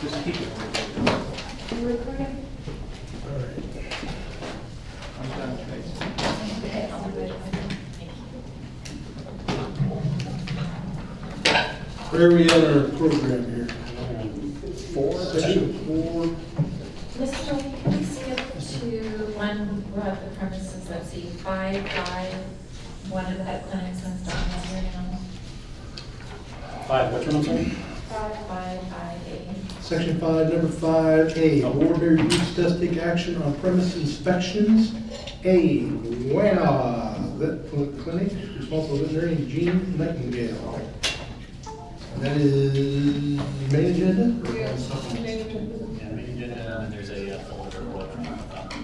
Just keep it. You recording? All right. I'm done, Tracy. Okay, I'll do it. Where are we at our program here? Section 4. Mr. Joey, can we skip to one, we're at the premises, let's see, 5-5, one of the vet clinics in Stockton here now. 5, which one, I'm sorry? 5-5-5-8. Section 5, number 5A, board may review, discuss, take action on premise inspections. A, Buena Vet Clinic, responsible veterinarian Jean Nightingale. That is main agenda? Or Yeah. supplement? Yeah, main agenda, and then there's a folder report from the top.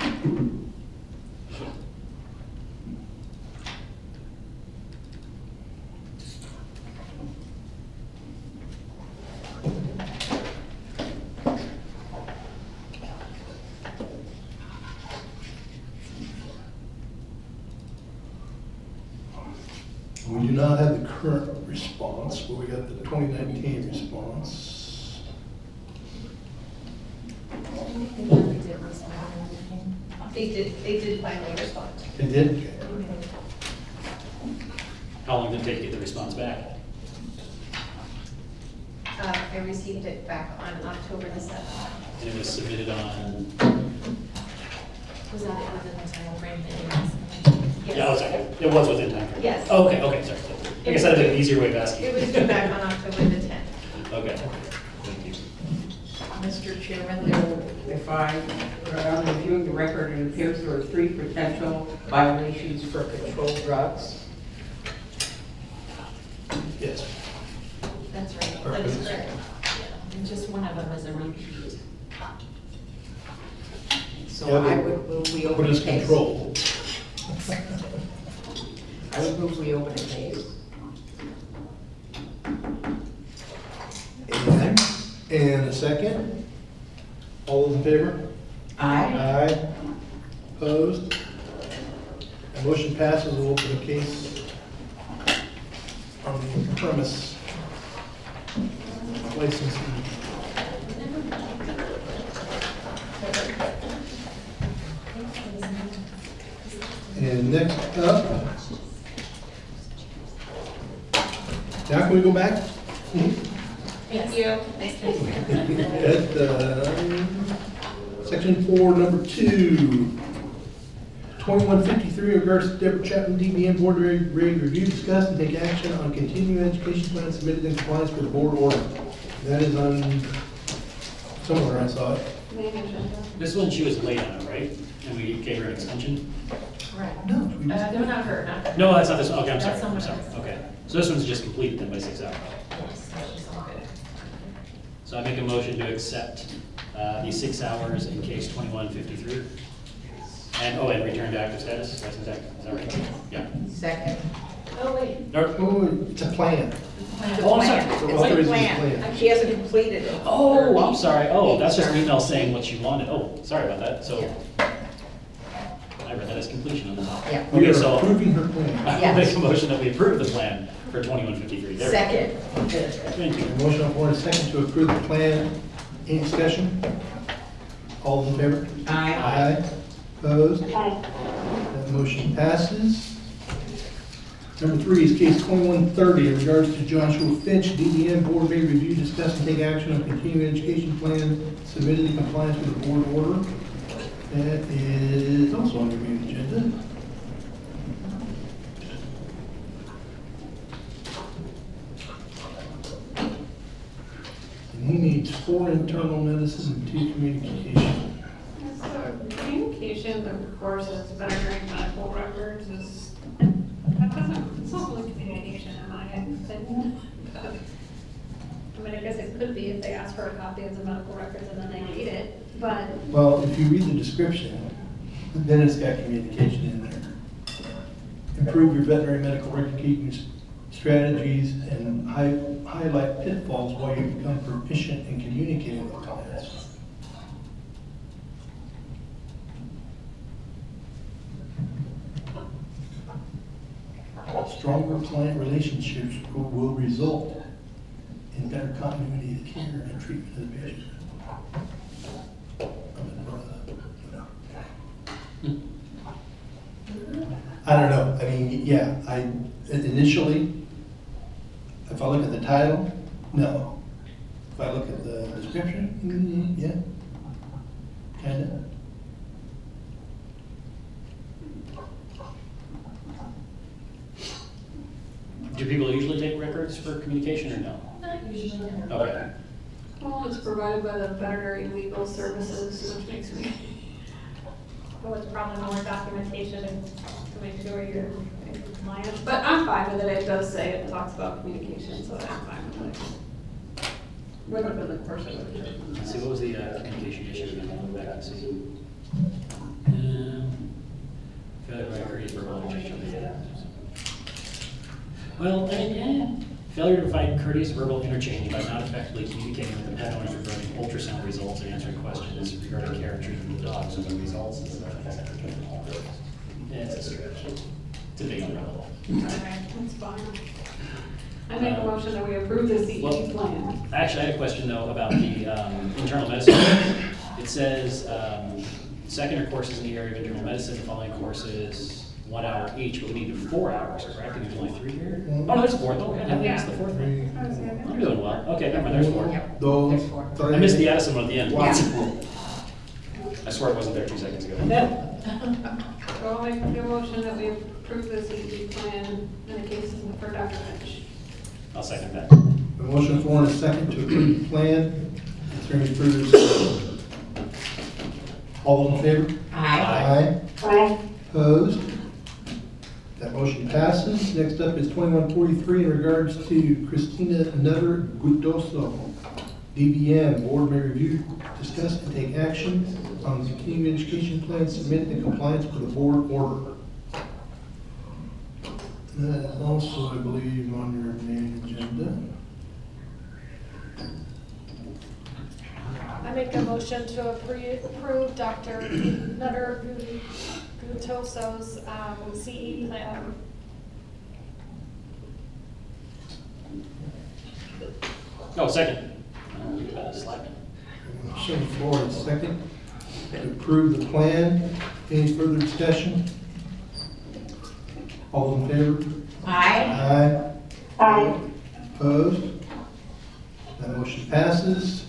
We do not have the current response, but we got the 2019 response. They did finally respond. They did? How long did it take to get the response back? I received it back on October the 7th. And it was submitted on, Was that within the time frame that you asked? yeah, I was like, it was within time frame. Yes. Oh, okay, sorry. I guess that'd be an easier way of asking. It was due back on October the 10th. Okay, thank you. Mr. Chairman, if I'm reviewing the record, it appears there are 3 potential violations for controlled drugs. Yes. That's right, that is correct. Yeah, and just one of them is a repeat. So Yeah, I but would move we open What the is case. control? I would move we open the case. And a second? All those in favor? Aye. Aye. Opposed? The motion passes. We'll open the case on the premise licensee. And next up, now can we go back? Thank you. Nice to meet you. At section 4, number 2, 2153, in regards to Deborah Chapman, DBM Board ready to review, discuss, and take action on continuing education plan submitted in compliance with the board order. That is on somewhere I saw it. This one, she was late on it, right? And we gave her an extension? Correct. No, we just- No, not her, not her. No, that's not this one. Okay, I'm sorry. That's I'm someone sorry. else. Okay. So this one's just completed then by 6 hours. Yes, she's all good. So I make a motion to accept the 6 hours in case 2153. And return to active status, license active, is that right? Yeah. Second. Oh, wait. Oh, it's a plan. Oh, I'm sorry. It's Authorizing a the plan. plan. She hasn't completed it. Oh, I'm sorry. Oh, that's just an email saying what you wanted. Oh, sorry about that. So I read that as completion on the top. Yeah. We Okay, are so approving her plan. I make a motion that we approve the plan for 2153. There we go. Second. Thank you. A motion on the floor and a second to approve the plan. Any discussion? All in favor? Aye. Aye. Opposed? That motion passes. Number 3 is case 2130 in regards to Joshua Finch, DDN Board may review, discuss, and take action on continuing education plan submitted in compliance with the board order. That is also on your main agenda. And he needs 4 internal medicine and 2 communication. So communication, of course, is veterinary medical records is, that doesn't, it's not really communication in my opinion. I mean, I guess it could be if they ask for a copy of the medical records and then they need it, but Well, if you read the description, then it's got communication in there. Improve your veterinary medical record keeping strategies and highlight pitfalls while you become proficient in communicating with clients. Stronger client relationships will result in better continuity of care and treatment of the patient. I don't know, I mean, yeah, initially, if I look at the title, no. If I look at the description, yeah, kinda. Do people usually take records for communication or no? Not usually, no. Okay. Well, it's provided by the veterinary legal services, which makes me, Well, it's probably more documentation to make sure you're in compliance. but I'm fine with it. It does say it talks about communication, so I'm fine with it. Would have been the course of it. Let's see, what was the communication issue again? I'll look back and see. Failure by courteous verbal interchange. Well, failure to provide courteous verbal interchange by not effectively communicating with the pet owners regarding ultrasound results and answering questions regarding care and treatment of dogs and the results. Yeah, it's a stretch. It's a big umbrella. That's fine. I make a motion that we approve the CE plan. Actually, I had a question though about the internal medicine. It says secondary courses in the area of internal medicine, the following courses, 1 hour each, but we need 4 hours, correct? And there's only 3 here? Oh, no, there's 4. Okay, I think that's the 4th one. I'm doing well. Okay, never mind, there's 4. Yep. Dos, There's 4. tres. I missed the Addison one at the end. Yeah. I swear it wasn't there 2 seconds ago. So I'll make a motion that we approve the CE plan in the cases for Dr. Finch. I'll second that. A motion for and a second to approve the plan. Is there any further discussion? All those in favor? Aye. Aye. Opposed? That motion passes. Next up is 2143 in regards to Christina Nutter Gutoso. DVM, board may review, discuss, and take action on the continuing education plan submitted in compliance with the board order. That is also, I believe, on your main agenda. I make a motion to approve Dr. Nutter Gutoso's CE plan. Oh, second. Slapping. Motion for and second to approve the plan. Any further discussion? All in favor? Aye. Aye. Opposed? That motion passes.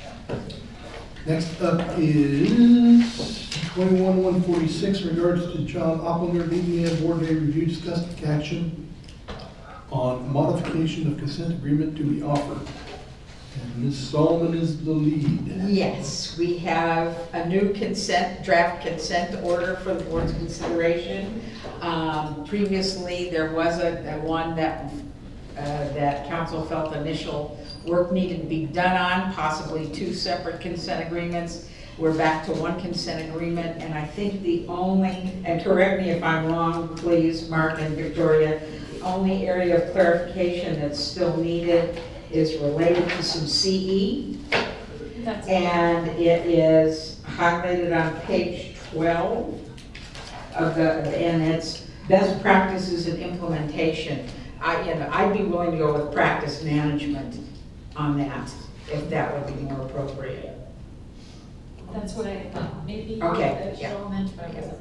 Next up is 21146 in regards to John Opplinger, DVM board may review, discuss, take action on modification of consent agreement to be offered. And Ms. Solomon is the lead. Yes, we have a new draft consent order for the board's consideration. Previously, there was a one that council felt initial work needed to be done on, possibly 2 separate consent agreements. We're back to 1 consent agreement, and I think the only, and correct me if I'm wrong, please, Mark and Victoria, the only area of clarification that's still needed is related to some CE. And it is highlighted on page 12 of and it's best practices and implementation. I'd be willing to go with practice management on that, if that would be more appropriate. That's what I thought, maybe. Okay, yeah. Cheryl meant, but I guess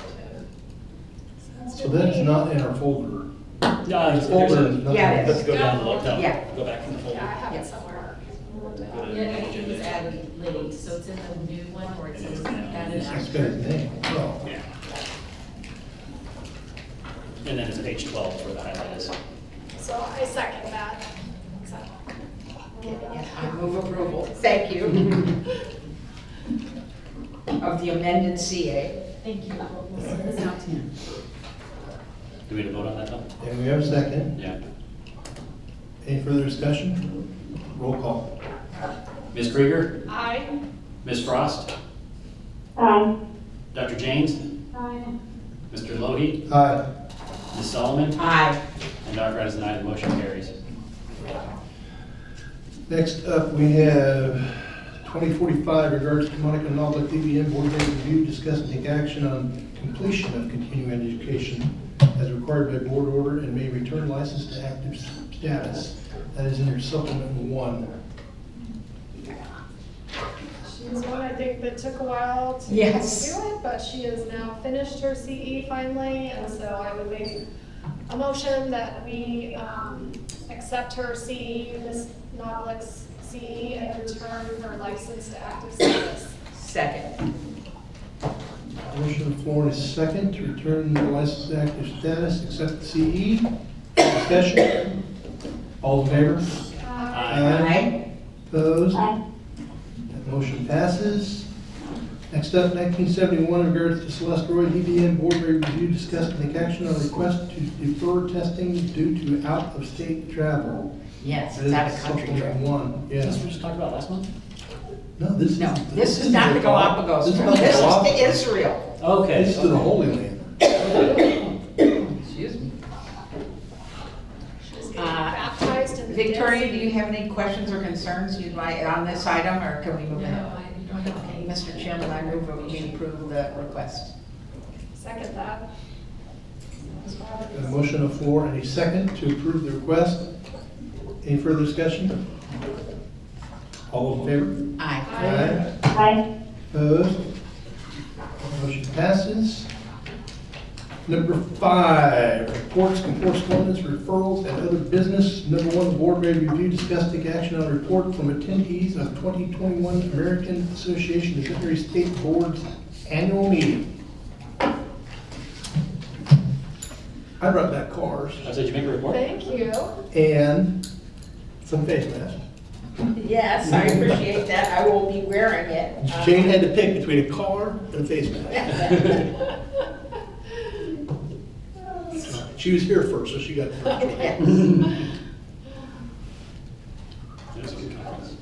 it's. So that is not in our folder. There's Folder a, is not- Yeah, it is. let's go down the no, Yeah. go back from the folder. Yeah, I have Yeah. it somewhere. Yeah, it was added late, so it's in the new one where it says added It's after. got his name. Well, Yeah. And then it's page 12 where the highlight is. So I second that. So, I move approval. Thank you. Of the amended CA. Thank you, we'll send this out to him. Do we need to vote on that though? and we have a second. Yeah. Any further discussion? Roll call. Ms. Krieger? Aye. Ms. Frost? Dr. James? Aye. Mr. Lohi? Aye. Ms. Solomon? Aye. And Dr. Wright is an aye, the motion carries. Next up, we have 2045 regards to Monica Knobloch, DVM board may review, discuss, and take action on completion of continuing education as required by board order and may return license to active status. That is in your supplement 1. think that took a while to Yes. do it, but she has now finished her CE finally, and so I would make a motion that we accept her CE, Ms. Noblix CE, and return her license to active service. Second. Motion on the floor and a second to return the license to active status, accept the CE. Discussion? All in favor? Aye. Opposed? That motion passes. Next up, 1971, in regards to Celeste Roy, DDN Board may review, discuss, and take action on a request to defer testing due to out-of-state travel. Yes, it's out of country trip. One, Is this yes. what we just talked about last month? No, this is. No, this is not the Galapagos This is trip. not the This is Galapagos. to Israel. Okay. This is to the Holy Land. Excuse me. She's getting baptized in the Victoria, Dead do Sea. you have any questions or concerns you'd like on this item, or can we move No, ahead? I don't have Okay, any. Mr. Chairman, I move that we approve the request. Second that. Ms. Roberts. A motion on the floor and a second to approve the request. Any further discussion? All in Aye. favor? Opposed? Motion passes. Number 5, reports, correspondence, referrals, and other business. Number 1, the board may review, discuss, take action on a report from attendees of 2021 American Association of Veterinary State Boards Annual Meeting. I brought back cars I said, you make a report? Thank you. and some face masks. Yes, I appreciate that. I will be wearing it. Jane had to pick between a car and a face mask. She was here first, so she got the first one. Yes. It was a good conference.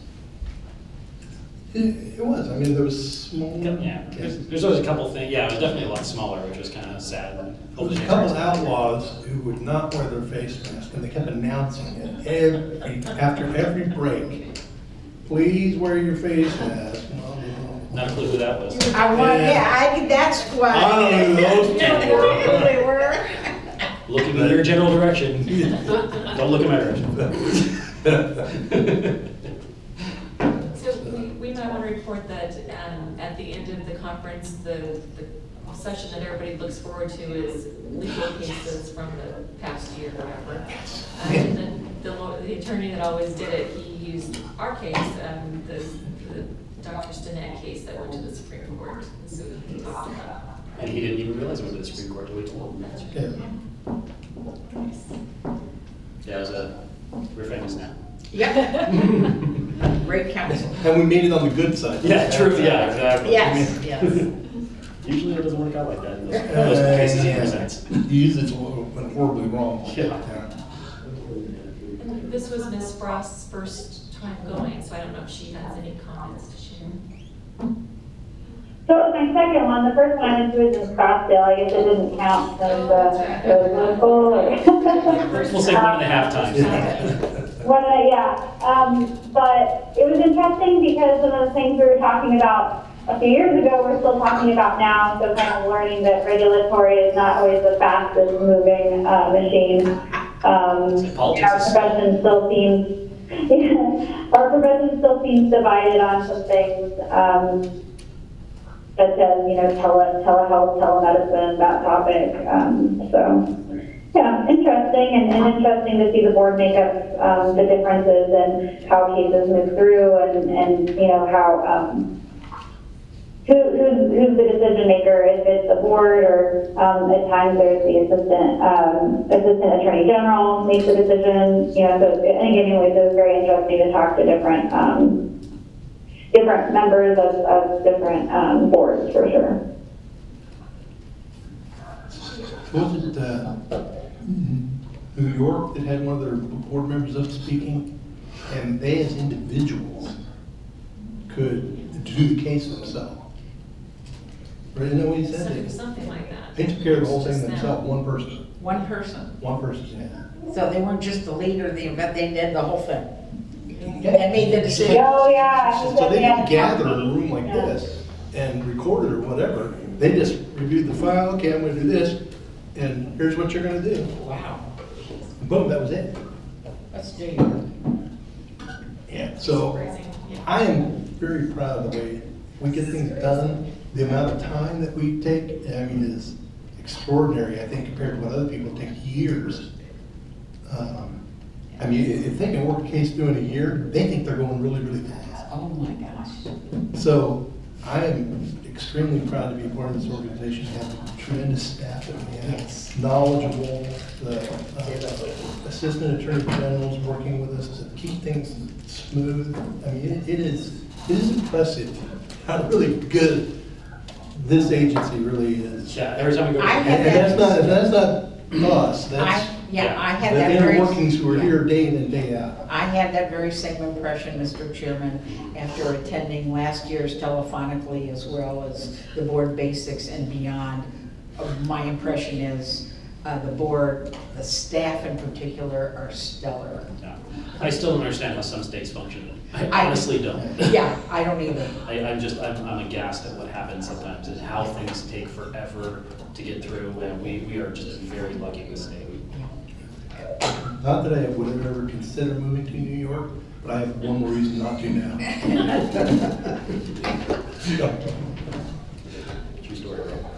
It was, I mean, there was small. Yeah, there's always a couple things, yeah, it was definitely a lot smaller, which was kind of sad. There was Hopefully a they couple fixed it. outlaws who would not wear their face mask, and they kept announcing it after every break. Please wear your face mask. Not a clue who that was. I want, that's what. I don't know those You don't know who they were? Looking in your general direction. Don't look in my direction. So we might want to report that at the end of the conference, the session that everybody looks forward to is legal cases from the past year or whatever. And then the attorney that always did it, he used our case, the Dr. Stinnett case that went to the Supreme Court. So he talked about. And he didn't even realize it went to the Supreme Court until we told him. That's right. Yeah. Yeah, we're famous now. Yep. Great counsel. And we made it on the good side. Yeah, true, yeah, exactly. Yes, yes. Usually it doesn't work out like that in those cases he presents. Usually it's went horribly wrong. Yeah. And this was Ms. Frost's first time going, so I don't know if she has any comments to share. So it was my second one. The first one I went to was in Scottsdale. I guess it didn't count as it was local. Or We'll say 1.5 times. But it was interesting because some of the things we were talking about a few years ago, we're still talking about now. So kind of learning that regulatory is not always the fastest moving machine. Politics Our is- profession still seems, divided on some things. Such as, telehealth, telemedicine, that topic. Interesting and interesting to see the board make up the differences and how cases move through and how, who's the decision maker, if it's the board or at times there's the assistant attorney general makes the decision, so anyways, it was very interesting to talk to different members of different boards, for sure. Was it New York that had one of their board members up speaking? And they as individuals could do the case themselves. Right, isn't that what he said? Something like that. They took care of the whole thing Just now. themselves, one person. One person. One person, yeah. So they weren't just the leader of the event, they did the whole thing. And made the decision. Oh, yeah. So they didn't gather in a room like this and record it or whatever. They just reviewed the file, okay, I'm gonna do this, and here's what you're gonna do. Wow. Boom, that was it. Let's do your. Yeah. So Surprising, yeah. I am very proud of the way we get things done. The amount of time that we take, I mean, is extraordinary, I think, compared to what other people take years. I mean, if they can work a case through in a year, they think they're going really, really fast. Oh, my gosh. So I am extremely proud to be part of this organization, have tremendous staff that we have. Yes. Knowledgeable, the assistant attorney generals working with us to keep things smooth. I mean, it is impressive how really good this agency really is. Yeah, every time we go. I And had that's not us, that's I had the that inner very. workings who are here day in and day out. I had that very same impression, Mr. Chairman, after attending last year's telephonically as well as the board basics and beyond. My impression is the board, the staff in particular, are stellar. Yeah. I still don't understand how some states function. I honestly don't. Yeah, I don't either. I'm aghast at what happens sometimes and how things take forever to get through, and we are just very lucky in this state. Not that I would ever consider moving to New York, but I have one more reason not to now. True story,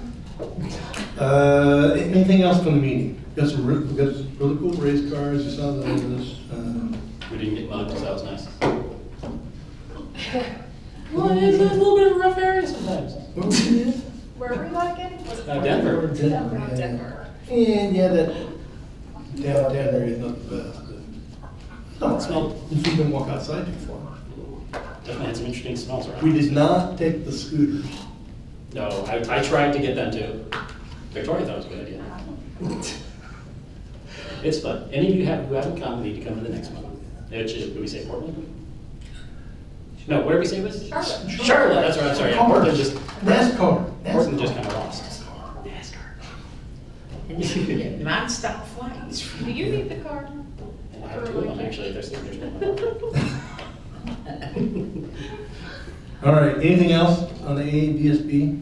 Anything else from the meeting? We got some really cool race cars, you saw those. We didn't get mugged, so that was nice. Well, it's a little bit of a rough area sometimes. What was it? Where were you at again? Was it Denver. Denver. Yeah. Denver. And yeah, that downtown area is not the best. No, Smell. you can walk outside too far. Definitely had some interesting smells around. We did not take the scooters. No, I tried to get them too. Victoria thought it was a good idea. It's fun. Any of you who haven't come need to come to the next one. Which is, did we say Portland? No, where did we say it was? Charlotte. Charlotte, that's right, I'm sorry. Yeah, Portland just NASCAR. just kind of lost. And you can get nonstop flights. Do you need the car? I have two of them, actually. There's one. All right, anything else on the AABSB?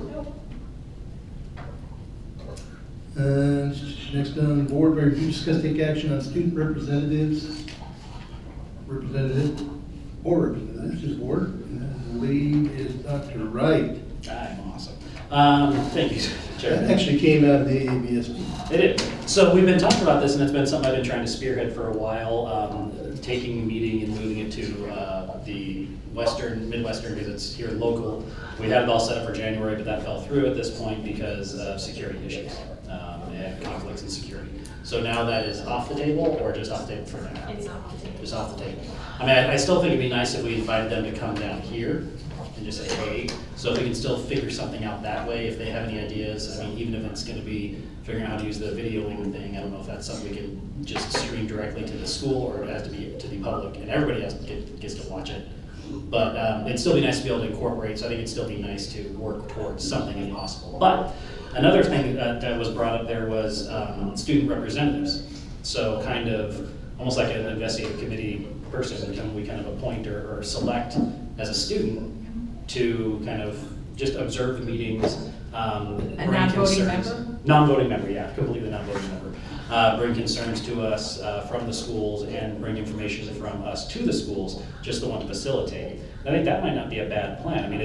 Next on board, review, discuss, take action on student representatives. Representative or representatives, just board. And the lead is Dr. Wright. I'm awesome. Thank you, Chair. That actually came out of the AABSB. It did. So we've been talking about this, and it's been something I've been trying to spearhead for a while, taking the meeting and moving it to the Midwestern, because it's here local. We had it all set up for January, but that fell through at this point because of security issues and conflicts in security. So now that is off the table, or just off the table for now? It's off the table. Just off the table. I mean, I still think it'd be nice if we invited them to come down here and just say, hey, so if we can still figure something out that way, if they have any ideas. I mean, even if it's gonna be figuring out how to use the videoing thing, I don't know if that's something we can just stream directly to the school, or it has to be to the public, and everybody gets to watch it. But it'd still be nice to be able to incorporate, so I think it'd still be nice to work towards something if possible. But another thing that was brought up there was student representatives. So kind of almost like an investigative committee person that we kind of appoint or select as a student to kind of just observe the meetings. A non-voting member? Non-voting member, yeah, completely non-voting member. Bring concerns to us from the schools and bring information from us to the schools, just the one to facilitate. And I think that might not be a bad plan. I mean,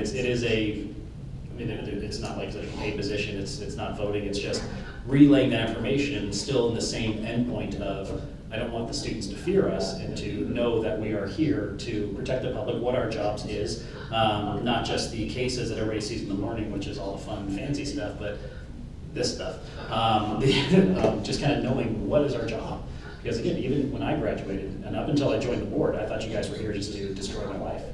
it's not like a paid position, it's not voting, it's just relaying that information still in the same endpoint of, I don't want the students to fear us and to know that we are here to protect the public, what our jobs is, not just the cases that everybody sees in the morning, which is all the fun, fancy stuff, but this stuff. Just kind of knowing what is our job. Because again, even when I graduated, and up until I joined the board, I thought you guys were here just to destroy my life.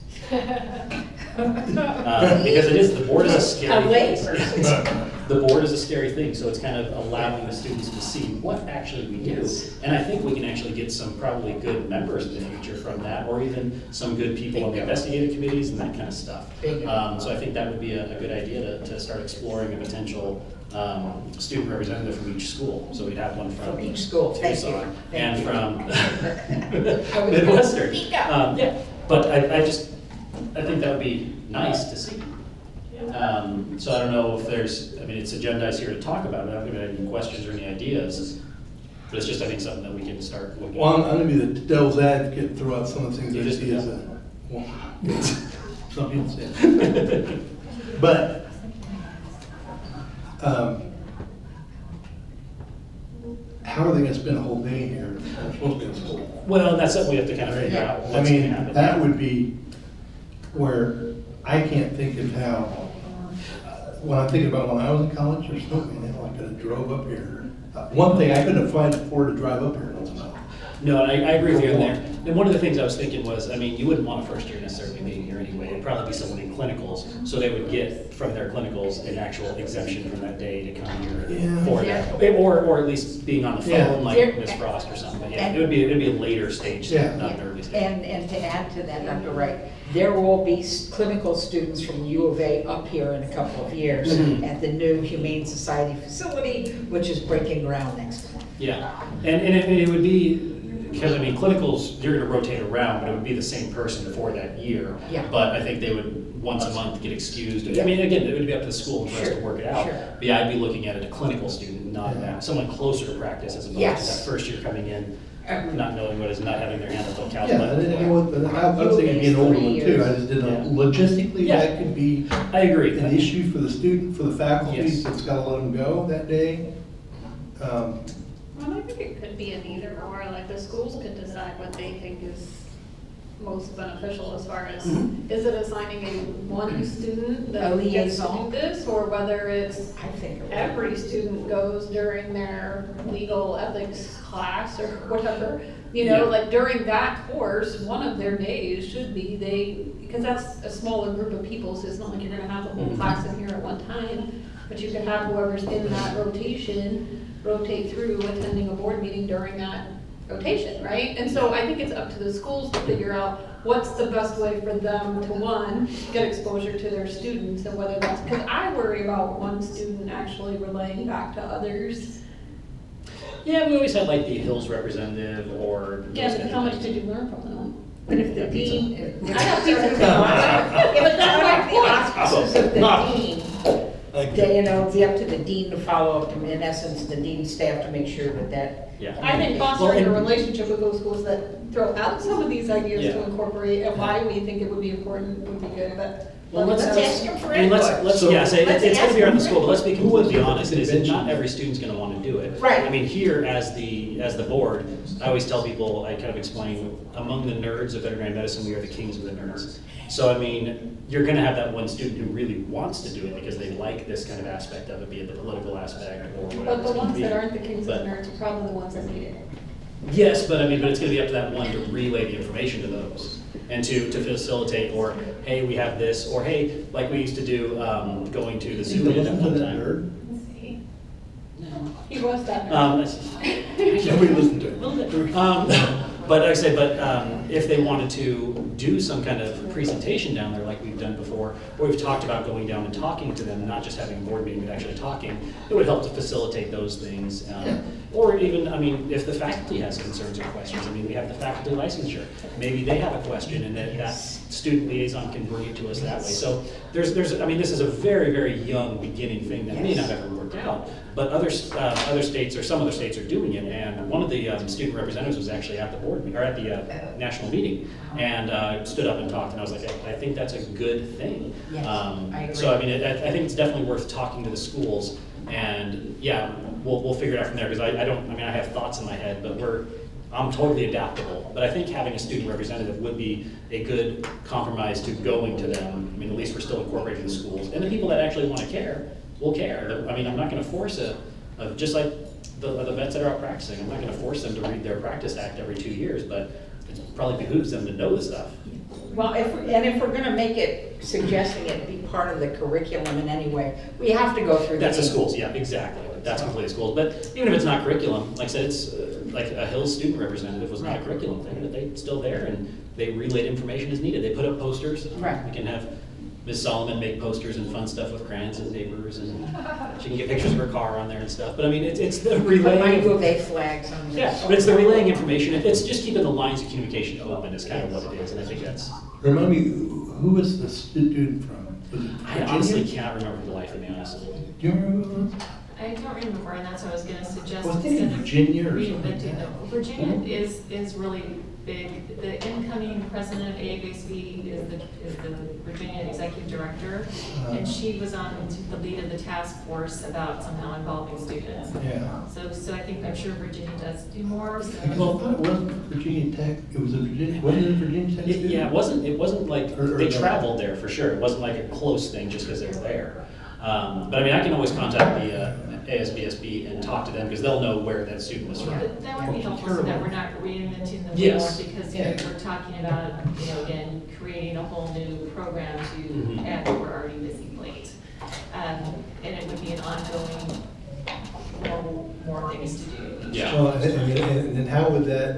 Because the board is a scary thing. The board is a scary thing, so it's kind of allowing the students to see what actually we do. And I think we can actually get some probably good members in the future from that, or even some good people on the investigative committees and that kind of stuff. So I think that would be a good idea to start exploring a potential student representative from each school. So we'd have one from each school, thank you. Tucson and from I was Midwestern. Speak up. Yeah, but I think that would be nice to see. So I don't know if there's, I mean, it's agendized here to talk about it. I don't think I have any questions or any ideas, but it's just, I think, something that we can start looking at. Well, I'm gonna be the devil's advocate and throw out some of the things You I just see do as that. some people say. But, how are they gonna spend a whole day here? They're supposed to be in school. Well, that's something we have to kind of figure out. I what's gonna mean, happen. that would be where I can't think of how, when I think about when I was in college, there's no way the hell I could have drove up here. One thing, I couldn't afford to drive up here once a month. No, and I agree with you on there. And one of the things I was thinking was, I mean, you wouldn't want a first year necessarily being here anyway. It'd probably be someone in clinicals, so they would get from their clinicals an actual exemption from that day to come here Yeah. for that. Or at least being on the phone Yeah. like Ms. Frost or something. But yeah, it'd be a later stage, Yeah. not an early stage. And to add to that, Dr. Wright, there will be clinical students from U of A up here in a couple of years Mhm. at the new Humane Society facility, which is breaking ground next month. Yeah, and it would be, because I mean, clinicals, you're gonna rotate around, but it would be the same person for that year. Yeah. But I think they would, once a month, get excused. Yeah. I mean, again, it would be up to the school for us to Sure, work it out. sure. But yeah, I'd be looking at it, a clinical student, not someone closer to practice as opposed to Yes. that first year coming in, not knowing what it is, not having their hand up on couch. Yeah, and I was thinking it'd be an older one too, I just didn't know, logistically, Yeah. that could be I agree. an issue for the student, for the faculty Yes. that's gotta let them go that day. Well, I think it could be an either or, like the schools could decide what they think is most beneficial as far as, is it assigning one student that A gets to liaison? do this, or whether it's I think it would. every student goes during their legal ethics class or whatever. You know, Yeah. like during that course, one of their days should be because that's a smaller group of people, so it's not like you're gonna have the whole class in here at one time, but you can have whoever's in that rotation rotate through attending a board meeting during that rotation, right? And so I think it's up to the schools to figure out what's the best way for them to, one, get exposure to their students, and whether that's, because I worry about one student actually relaying back to others. Yeah, we always had like the Hills representative or. Yeah, those but kinds how of much things. did you learn from them? But if the Yeah, pizza. dean. I have pizza too. Yeah, but that's my like the auspices of the dean. Like, It'll be up to the dean to follow up, and in essence, the dean's staff to make sure that Yeah. I think Well, fostering a and- relationship with those schools that throw out some of these ideas to Yeah. incorporate and why we think it would be important would be good, but. Well, let's ask them for I mean, let's, input. say, Let's it's gonna ask be around the them school, but let's be completely Who was honest, the is convention? not every student's gonna wanna do it. Right. I mean, here, as the board, I always tell people, I kind of explain, among the nerds of veterinary medicine, we are the kings of the nerds. So, I mean, you're gonna have that one student who really wants to do it because they like this kind of aspect of it, be it the political aspect or whatever But it's the gonna ones be. that aren't the kings of But- the nerds are probably the ones that need it. Yes, but it's gonna be up to that one to relay the information to those and to facilitate, or, hey, we have this, or hey, like we used to do, going to the zoo at listen to one that time. nerd? He was that nerd. Nobody listened to it. But like I said, if they wanted to do some kind of presentation down there like we've done before, or we've talked about going down and talking to them, not just having a board meeting, but actually talking, it would help to facilitate those things. Or even, if the faculty has concerns or questions, we have the faculty licensure. Maybe they have a question and that student liaison can bring it to us that way. So this is a very, very young beginning thing that may not ever work out. But other states, or some other states, are doing it. And one of the student representatives was actually at the board meeting, or at the national meeting, and stood up and talked. And I was like, I think that's a good thing. Yes, I agree. So I think it's definitely worth talking to the schools. And yeah, we'll figure it out from there. Because I have thoughts in my head, but I'm totally adaptable. But I think having a student representative would be a good compromise to going to them. At least we're still incorporating the schools, and the people that actually want to care will care. I'm not going to force just like the vets that are out practicing, I'm not going to force them to read their practice act every 2 years, but it probably behooves them to know the stuff. Well, if we're gonna make it, suggesting it be part of the curriculum in any way, we have to go through. That's the schools, yeah, exactly. That's completely schools. But even if it's not curriculum, like I said, it's like a Hills student representative was not a curriculum thing, but they're still there and they relayed information as needed. They put up posters. Right. We can have Ms. Solomon make posters and fun stuff with crayons and papers, and she can get pictures of her car on there and stuff. But it's the Put my relaying. U of A flags on there. Yeah, but it's the relaying information. It's just keeping the lines of communication open is kind of what it is, and I think that's. Remind me, who was the student from? Was it I honestly Virginia? cannot remember the life of me, honestly. Do you remember who it was? I don't remember, and that's what I was gonna suggest. I was thinking instead of Virginia or something like reinventing that. them. Virginia is really big. The incoming president of AABC is the Virginia executive director, and she was on the lead of the task force about somehow involving students. Yeah. So I think, I'm sure Virginia does do more, so. Well, I thought it wasn't Virginia Tech, it was a Virginia, wasn't it a Virginia Tech student? Yeah, it wasn't like, Or they no. traveled there for sure, it wasn't like a close thing just because they were there. But I mean, I can always contact the ASBSB and talk to them, because they'll know where that student was from. But that would be helpful, so that we're not reinventing the wheel, Yes. because Yeah. we're talking about, again, creating a whole new program to Mhm. add to our already busy plate. And it would be an ongoing, more things to do. Yeah. Well, and then how would that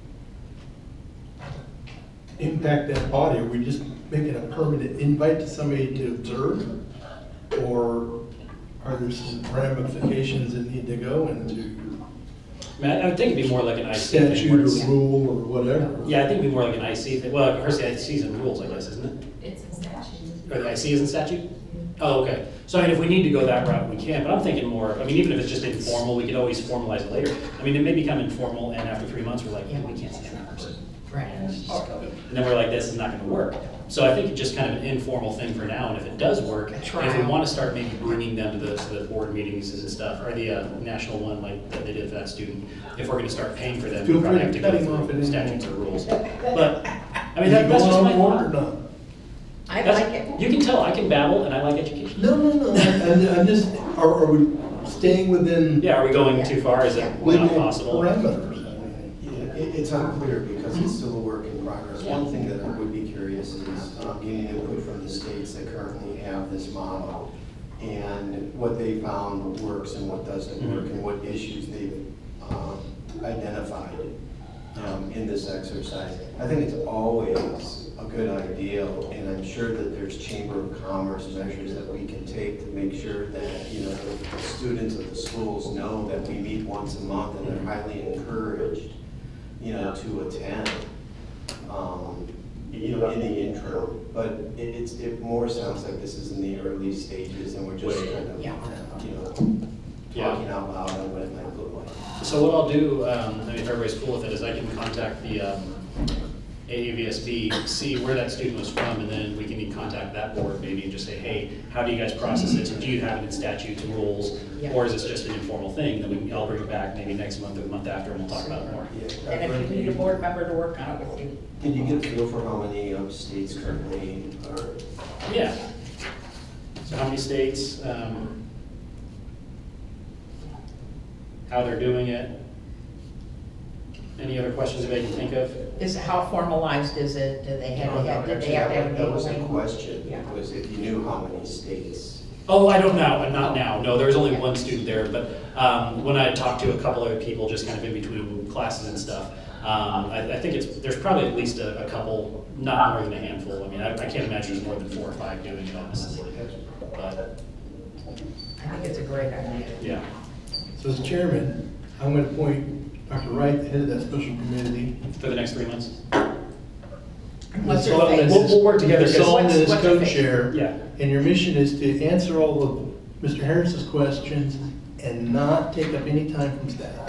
impact that body? Are we just making a permanent invite to somebody to observe? Or are there some ramifications that need to go into I mean, I would think it'd be more like an IC thing. statute where or it's- rule or whatever? Yeah, I think it'd be more like an IC thing. Well, of course, the IC's in rules, I guess, isn't it? It's in statute. Or the IC is in statute? Oh, okay. So I mean, if we need to go that route, we can, but I'm thinking more, I mean, even if it's just informal, we could always formalize it later. I mean, it may become informal, and after 3 months, we're like, yeah, we can't stand that person. Right. And then we're like, this is not gonna work. So I think it's just kind of an informal thing for now, and if it does work, if we Trial. wanna start maybe bringing them to the board meetings and stuff, or the national one like that they did for that student, if we're gonna start paying for them, we Feel probably free have to to go cut him off at through any statutes or moment. rules. But, I mean, Is it that's just going my on board or thought. not? I That's- like it. You can tell, I can babble and I like education. No, I'm just, are we staying within Yeah, are we going too far? Is it legal not possible? parameters? Yeah, it's unclear because it's still a work in progress. One thing that I would be curious is getting input from the states that currently have this model and what they found works and what doesn't work and what issues they've identified in this exercise. I think it's always a good idea, and I'm sure that there's Chamber of Commerce measures that we can take to make sure that, the students of the schools know that we meet once a month and they're highly encouraged, to attend, in the interim. But it more sounds like this is in the early stages and we're just kind of, Yeah. Yeah. talking out loud on what it might look like. So what I'll do, I mean, if everybody's cool with it, is I can contact the AAVSB, see where that student was from, and then we can contact that board maybe and just say, hey, how do you guys process it? Do you have it in statutes and rules? Yeah. Or is this just an informal thing? Then I'll bring it back maybe next month or the month after, and we'll talk about it more. And if you need a board member to work on it with you. Can you get a feel for how many states currently are? Yeah. So how many states, how they're doing it? Any other questions that I can think of? Is it, how formalized is it? Do they have, did they have to have a That was a meeting? question, Yeah. was if you knew how many states. Oh, I don't know, not now. No, there was only one student there, but when I talked to a couple other people, just kind of in between classes and stuff, I think there's probably at least a couple, not more than a handful. I mean, I can't imagine there's more than 4 or 5 doing it, honestly. But, I think it's a great idea. yeah. So as chairman, I'm going to appoint Dr. Wright, the head of that special committee. For the next 3 months? What's Ms. her Sullivan face? is- We'll work together, Ms. 'cause- Sullivan is What's her face? co-chair. Yeah. And your mission is to answer all of Mr. Harris's questions and not take up any time from staff.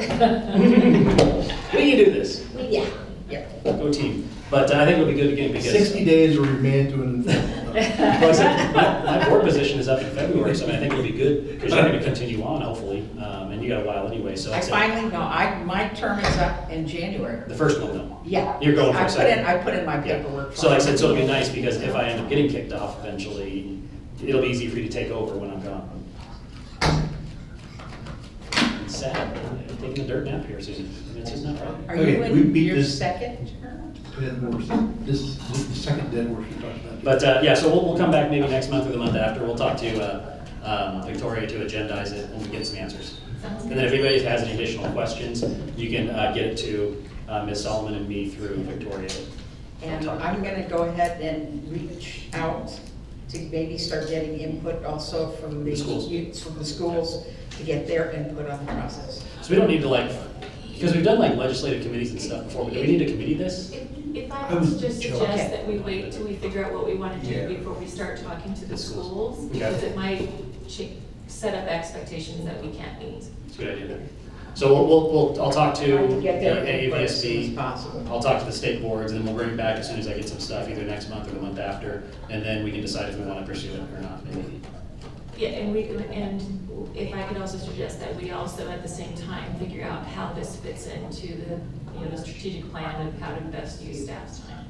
We can do this. Yeah, yeah. Go team. But I think it'll be good again because. 60 days or remain to an Well, I said, my board position is up in February, so I mean, I think it'll be good, because you're gonna continue on, hopefully, and you got a while anyway, so. I it's finally, no, my term is up in January. The first one, though. Yeah. You're going for a I second. put in my Yeah. paperwork. So like I said, so it'll be nice, because if I end up getting kicked off eventually, it'll be easy for you to take over when I'm gone. It's sad, I'm taking a dirt nap here, Susan, it's just not right. Are Okay, you we in beat your this- second term? Dead horse. This is the second dead horse we're talking about. But, yeah, so we'll come back maybe next month or the month after, we'll talk to Victoria to agendize it and get some answers. And then if anybody has any additional questions, you can get it to Ms. Solomon and me through Victoria. And I'm gonna go ahead and reach out to maybe start getting input also from the The schools. youths, from the schools, to get their input on the process. So we don't need to because we've done legislative committees and stuff before, but do we need to committee this? If I I was was just joking. suggest that we wait till we figure out what we want to Yeah. do before we start talking to the The schools. schools, Okay. because it might set up expectations that we can't meet. It's a good idea. So I'll talk to Trying to the get their input as soon as AAVSB. possible. I'll talk to the state boards, and then we'll bring it back as soon as I get some stuff, either next month or the month after, and then we can decide if we want to pursue it or not, maybe. Yeah, and if I could also suggest that we also at the same time figure out how this fits into the strategic plan of how to best use staff's time.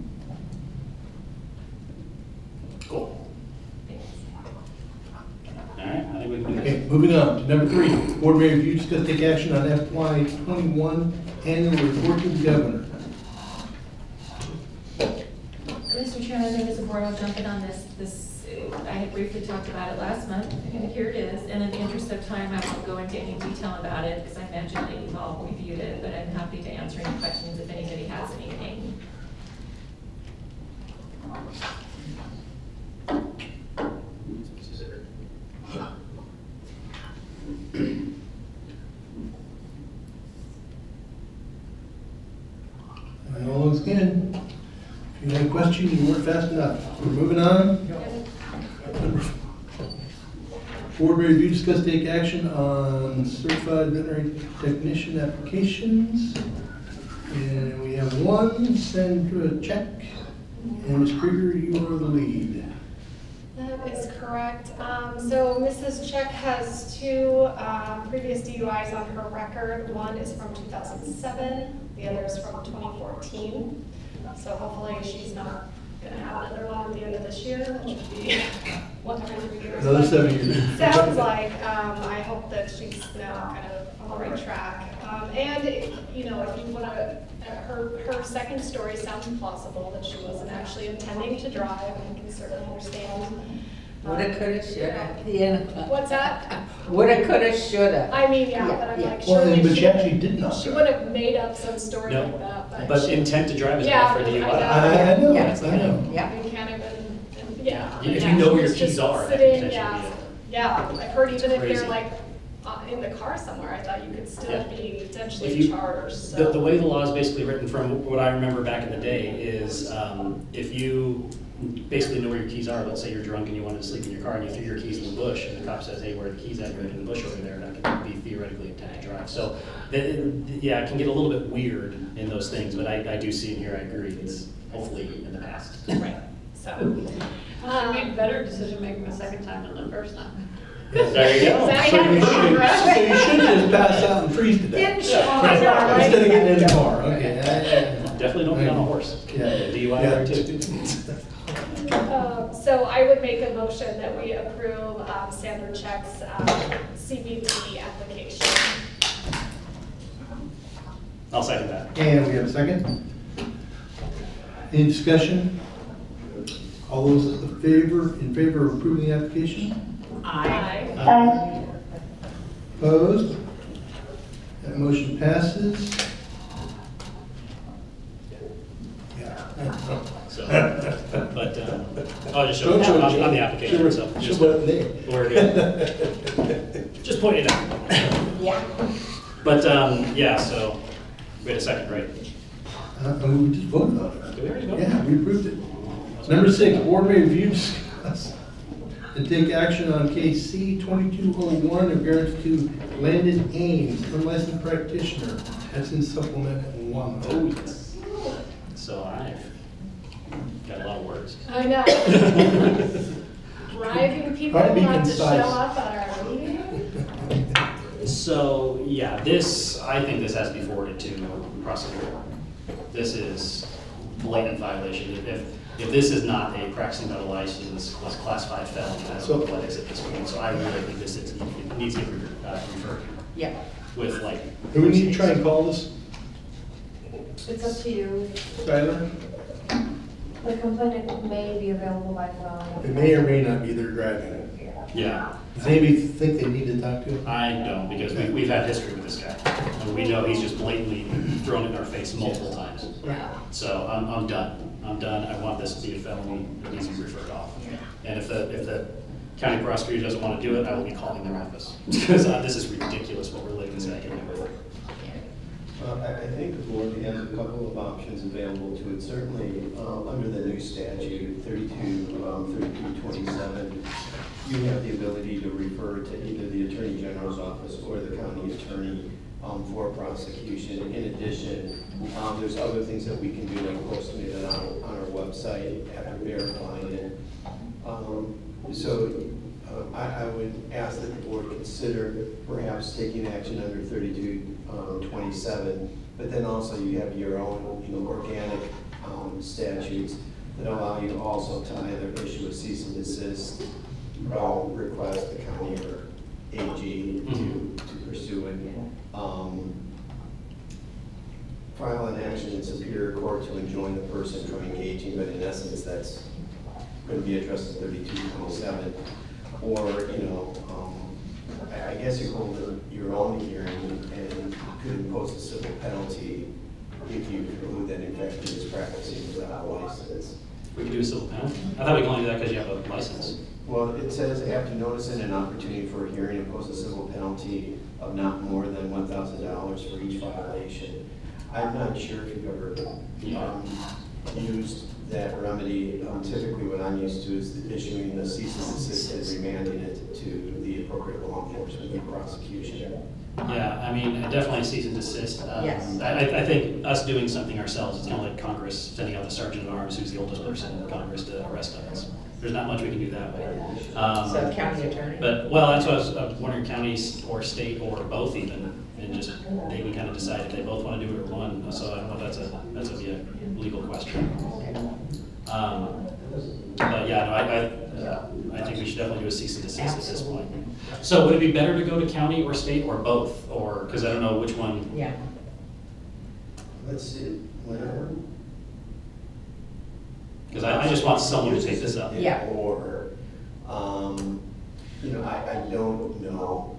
Cool. Thanks. All right, I think we can do Okay, this. moving on to number 3, board may review, discuss, take action on FY '21 annual report to the governor. Mr. Chairman, I think as a board, I'll jump in on this, I had briefly talked about it last month, and here it is. And in the interest of time, I won't go into any detail about it, because I imagine that you've all reviewed it, but I'm happy to answer any questions if anybody has anything. And all looks good. If you have a question, you weren't fast enough. We're moving on. Board may review, discuss, take action on certified veterinary technician applications. And we have one, Sandra Check. And Ms. Krieger, you are the lead. That is correct. So Mrs. Check has 2 previous DUIs on her record. One is from 2007, the other is from 2014. So hopefully she's not gonna have another one at the end of this year, that should be 1 every 3 years. Another But 7 years. Sounds like, I hope that she's now kind of on the right track. And, if you wanna, her second story sounds plausible, that she wasn't actually intending to drive, and can certainly understand. Woulda, coulda, shoulda, yeah. What's that? Woulda, coulda, shoulda. I mean, yeah, but I'm Yeah. like, Well, surely but she actually did not. she would have made up some story No, like that, but she- intent to drive is Yeah, not for DUI. I know, Yeah. I know. Yeah. We can't even, yeah. If you yeah, know where she your was keys just are, that could sitting, potentially be yeah, I've heard even if crazy. they're like in the car somewhere, I thought you could still Yeah. be If potentially you- charged, so. The way the law is basically written, from what I remember back in the day, is if you basically know where your keys are, let's say you're drunk and you wanted to sleep in your car and you threw your keys in the bush, and the cop says, hey, where are the keys at? You're in the bush over there, that could be theoretically intent to drive. So, yeah, it can get a little bit weird in those things, but I do see in here, I agree, it's hopefully in the past. Right, so. I made better decision making the second time than the first time. There you go. Exactly. So you should just pass out and freeze to death. Didn't show up, right? Instead of getting in the car, okay. Definitely don't get on a horse. Yeah. DUI there too. So I would make a motion that we approve Sandra Check's CBT application. I'll second that. And we have a second. Any discussion? All those in favor of approving the application? Aye. Opposed? That motion passes. So, but I'll just show Don't it show it, on Jim. the application, so Show just, it there. we're good. Just point it out. Yeah. But, yeah, so, we had a second, right? We just voted on it. Did we already vote? Yeah, we approved it. Number 6, board may review, discuss, and take action on case C-2201 in regards to Landon Ames, unlicensed practitioner. That's in supplement 1. Oh, yes. So I've got a lot of words. I know. Driving people Try to be not to show concise. up at our meeting. So, yeah, I think this has to be forwarded to prosecutor. This is blatant violation. If this is not a practicing without a license, class 5 felony, that's So- what is at this point. So I really think it needs to get referred Yeah. with like. Do we need to try and call this, It's up to you. Skylar? The complainant may be available by phone. It may or may not be there driving it. Yeah, Does anybody think they need to talk to him? I don't, because we've had history with this guy. And we know he's just blatantly thrown it in our face multiple times. So I'm done. I'm done. I want this to be a felony. It needs to be referred off. And if the county prosecutor doesn't want to do it, I will be calling their office. Because this is ridiculous what we're letting this guy get away with. I think the board has a couple of options available to it. Certainly, under the new statute, 3227, you have the ability to refer to either the Attorney General's office or the county attorney for prosecution. In addition, there's other things that we can do, like posting it on our website after verifying it. I would ask that the board consider perhaps taking action under 3227, but then also you have your own, organic statutes that allow you also to either issue a cease and desist, request the county or AG to pursue it. File an action in Superior Court to enjoin the person from engaging, but in essence, that's going to be addressed in 3227. Or, I guess you hold your own hearing and could impose a civil penalty if you conclude that in fact he is practicing without a license. We can do a civil penalty? I thought we could only do that because you have a license. Well, it says after notice and an opportunity for a hearing, impose a civil penalty of not more than $1,000 for each violation. I'm not sure if you've ever used that remedy. Typically what I'm used to is issuing a cease and desist and remanding it to the appropriate law enforcement for prosecution. Yeah, I mean, definitely cease and desist. Yes. I think us doing something ourselves, it's kind of like Congress sending out the sergeant at arms, who's the oldest person in Congress, to arrest us. There's not much we can do that way. So county attorney? But, well, that's what I was wondering, counties or state or both even, and just, they can kind of decide if they both want to do it or one. So I don't know if that's a legal question. But yeah, no, I think we should definitely do a cease and desist at this point. So would it be better to go to county or state or both? Or, because I don't know which one. Yeah. Let's see, whatever. Because I just want someone to take this up. Yeah. Or, I don't know,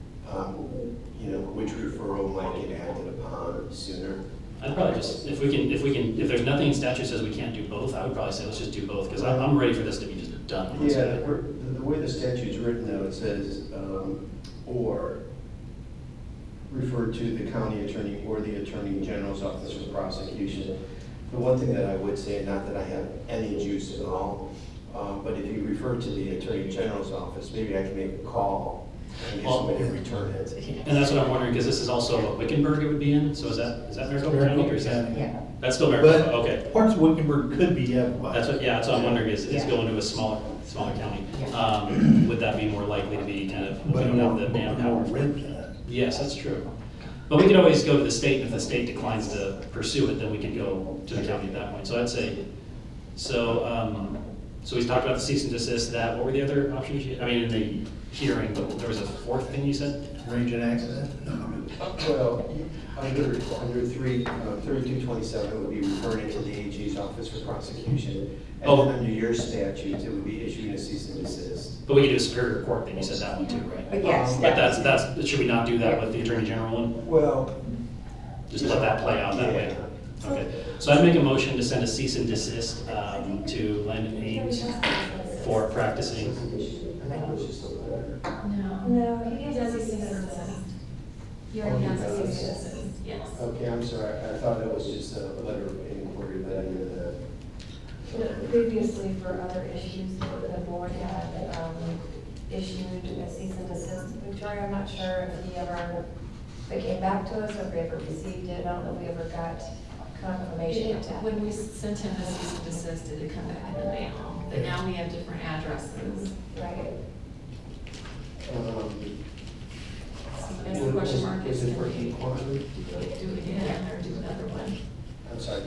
which referral might get acted upon sooner. I'd probably just, if there's nothing in statute says we can't do both, I would probably say let's just do both, because I'm ready for this to be just done. Yeah, the way the statute's written though, it says, or refer to the county attorney or the attorney general's office for prosecution. The one thing that I would say, not that I have any juice at all, but if you refer to the attorney general's office, maybe I can make a call and get somebody to return it. And that's what I'm wondering, because this is also what Wickenburg it would be in, so is that Maricopa County, or is that? Yeah. That's still Maricopa, But okay. parts of Wickenburg could be, That's what I'm wondering, is Yeah. going to a smaller county. Would that be more likely to be kind of, we but don't have the manpower? Yes, that's true. But we could always go to the state, and if the state declines to pursue it, then we can go to the county at that point. So I'd say, so we talked about the cease and desist, that, what were the other options? I mean, in the hearing, but there was a fourth thing you said? Range and accident? Well, under 3227, it would be referring to the AG's office for prosecution. And Oh. then under your statute, it would be issuing a cease and desist. But we could do a Superior Court thing, you said that one too, right? But yes. But that's, should we not do that with the Attorney General one? Well. Just let that play out that way? Yeah. Okay, so I'd make a motion to send a cease and desist to Landon Ames for practicing. No, he does a cease and desist. He already has a cease and desist, yes. Okay, I'm sorry, I thought it was just a letter of inquiry, but I knew that. Previously, for other issues, the board had issued a cease and desist to Victoria. I'm not sure if they came back to us or if we ever received it. I don't know if we ever got confirmation of that. When we sent him the cease and desist, it had come back in the mail, but now we have different addresses. Right. As the question mark is, it can for they inquiry? do it again or do another one? I'm sorry.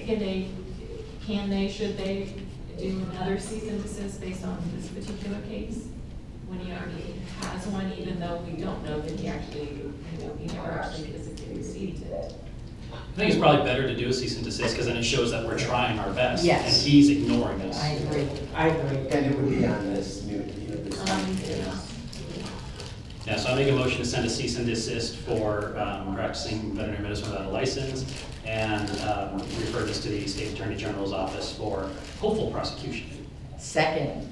Should they do another cease and desist based on this particular case? When he already has one, even though we don't know that he never actually physically received it. I think it's probably better to do a cease and desist, because then it shows that we're trying our best. Yes. And he's ignoring us. I agree. And it would be on this new, this. Yeah, so I make a motion to send a cease and desist for practicing veterinary medicine without a license, and refer this to the State Attorney General's office for hopeful prosecution. Second.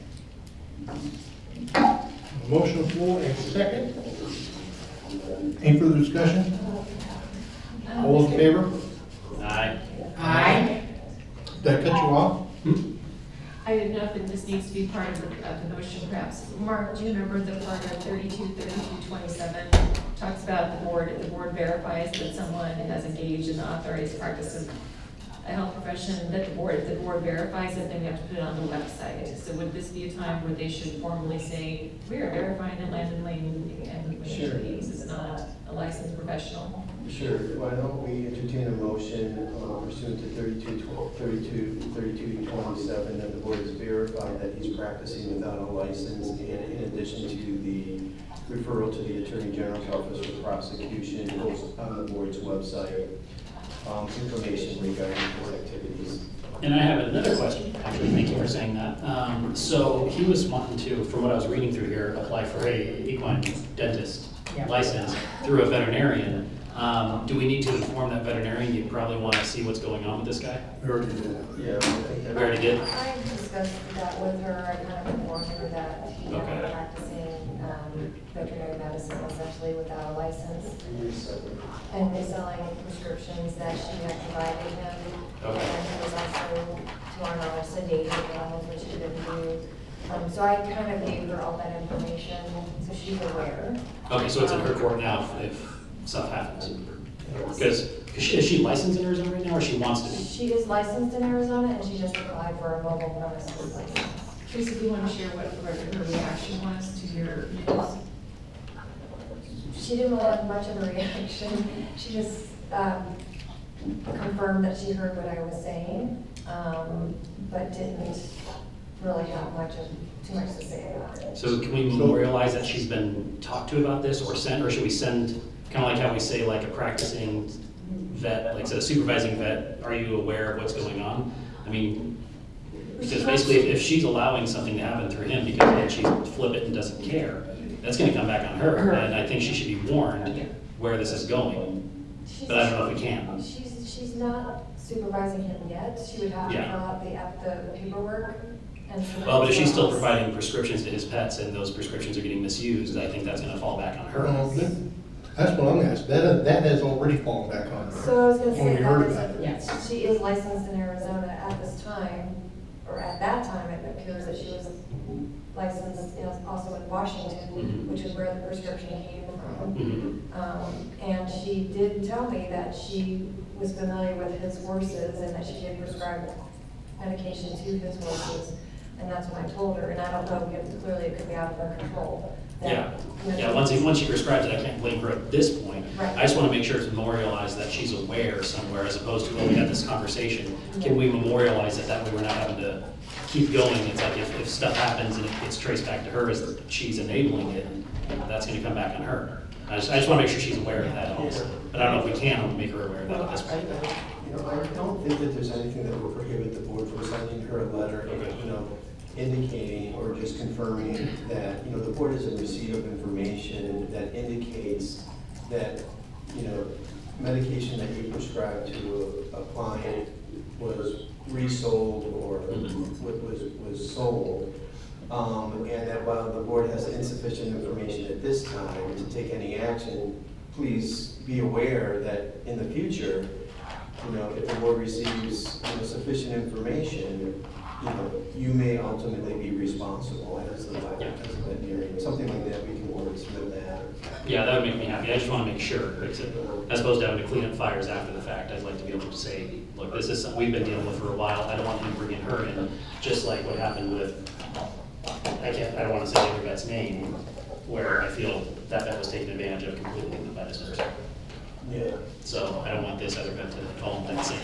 Motion on the floor, and second. Any further discussion? All in favor? Aye. Aye. Did I cut you off? I didn't know if this needs to be part of the motion perhaps. Mark, do you remember the part of 3227 talks about the board verifies that someone has engaged in the authorized practice of a health profession, that if the board verifies it, then you have to put it on the website. So would this be a time where they should formally say, we are verifying that Landon Lane and Sure. is not a licensed professional? Sure, why don't we entertain a motion pursuant to 3227, that the board has verified that he's practicing without a license, and in addition to the referral to the Attorney General's Office for Prosecution, post on the board's website, information regarding his activities. And I have another question, actually, thank you for saying that. So he was wanting to, from what I was reading through here, apply for a equine dentist license through a veterinarian. Do we need to inform that veterinarian? You probably want to see what's going on with this guy? We already did that. Yeah. We already did? I discussed that with her. I kind of informed her that he was Okay. practicing veterinary medicine essentially without a license and reselling prescriptions that she had provided him. Okay. And he was also, to our knowledge, sedated animals, which he didn't do. So I kind of gave her all that information, so she's aware. Okay, so it's in her court now if stuff happens? Because is she licensed in Arizona right now, or she wants to be? She is licensed in Arizona, and she just applied for a mobile premises license. Teresa, do you want to share what her reaction was to your news? She didn't really have much of a reaction. She just confirmed that she heard what I was saying, but didn't really have too much to say about it. So can we memorialize that she's been talked to about this, or sent, or should we send, kind of like how we say like a practicing vet, like so a supervising vet, are you aware of what's going on? I mean, because basically if she's allowing something to happen through him because then she's flippant and doesn't care, that's gonna come back on her, and I think she should be warned where this is going, but I don't know if we can. She's not supervising him yet. She would have to Yeah. fill out the paperwork. And submit Well, but if she's still to us. providing prescriptions to his pets and those prescriptions are getting misused, I think that's gonna fall back on her. That's what I'm asking. That has already fallen back on her. So I was gonna When we say heard that about it. she is licensed in Arizona at this time, or at that time, it appears that she was licensed also in Washington, Mhm. which is where the prescription came from. Mhm. And she did tell me that she was familiar with his horses and that she did prescribe medication to his horses. And that's what I told her, and I don't know, because clearly it could be out of her control. that, Yeah, you know, yeah, once she prescribes it, I can't blame her at this point. Right. I just want to make sure it's memorialized that she's aware somewhere, as opposed to, well, we had this conversation. Can we memorialize it, that way we're not having to keep going? It's like if stuff happens and it gets traced back to her, as she's enabling it, that's gonna come back on her. I just want to make sure she's aware of that also. But I don't know if we can make her aware of that at this point. I don't think that there's anything that would prohibit the board from sending her a letter, Okay. indicating or just confirming that, the board is in receipt of information that indicates that, medication that you prescribed to a client was resold or was sold. And that while the board has insufficient information at this time to take any action, please be aware that in the future, if the board receives sufficient information, you may ultimately be responsible as the veterinarian. Something like that, we can wordsmith that. Yeah, that would make me happy. I just want to make sure, because as opposed to having to clean up fires after the fact, I'd like to be able to say, look, this is something we've been dealing with for a while. I don't want him bringing her in, just like what happened with, I don't want to say the other vet's name, where I feel that vet was taken advantage of completely by this person. Yeah. So I don't want this other vet to fall into that same.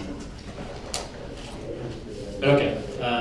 But okay,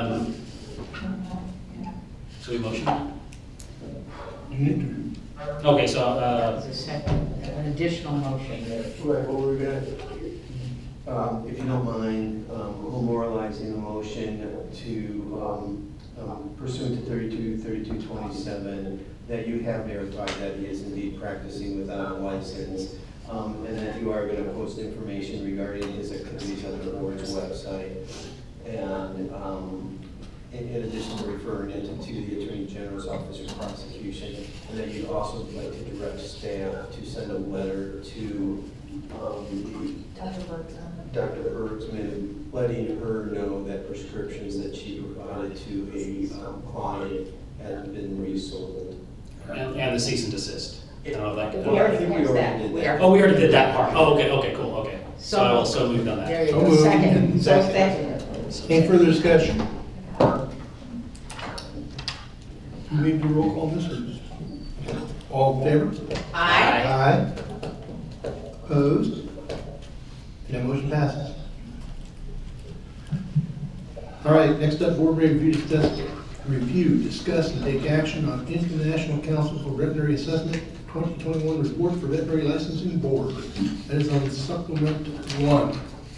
so we motion? You need Okay, so, That's a second, an additional motion. Right, well, we're gonna, if you don't mind, memorializing the motion to, pursuant to 3227, that you have verified that he is indeed practicing without a license, and that you are gonna post information regarding his activities on the board's website. And, in addition to referring it to the Attorney General's Office of Prosecution, and that you'd also like to direct staff to send a letter to Dr. Bergson. Dr. Bergsman, letting her know that prescriptions that she provided to a client had been resold. And the cease and desist. I don't know if that- We already I think we passed already that. did We that. already- Oh, we already did that part. Oh, okay, cool, okay. So I will so move on There that. you So go, moved. second. So Second. second. Any further discussion? You need to roll call this, or? All in favor? Aye. Aye. Opposed? And that motion passes. All right, next up, board review, discuss, and take action on International Council for Veterinary Assessment 2021 report for veterinary licensing board. That is on supplement 1.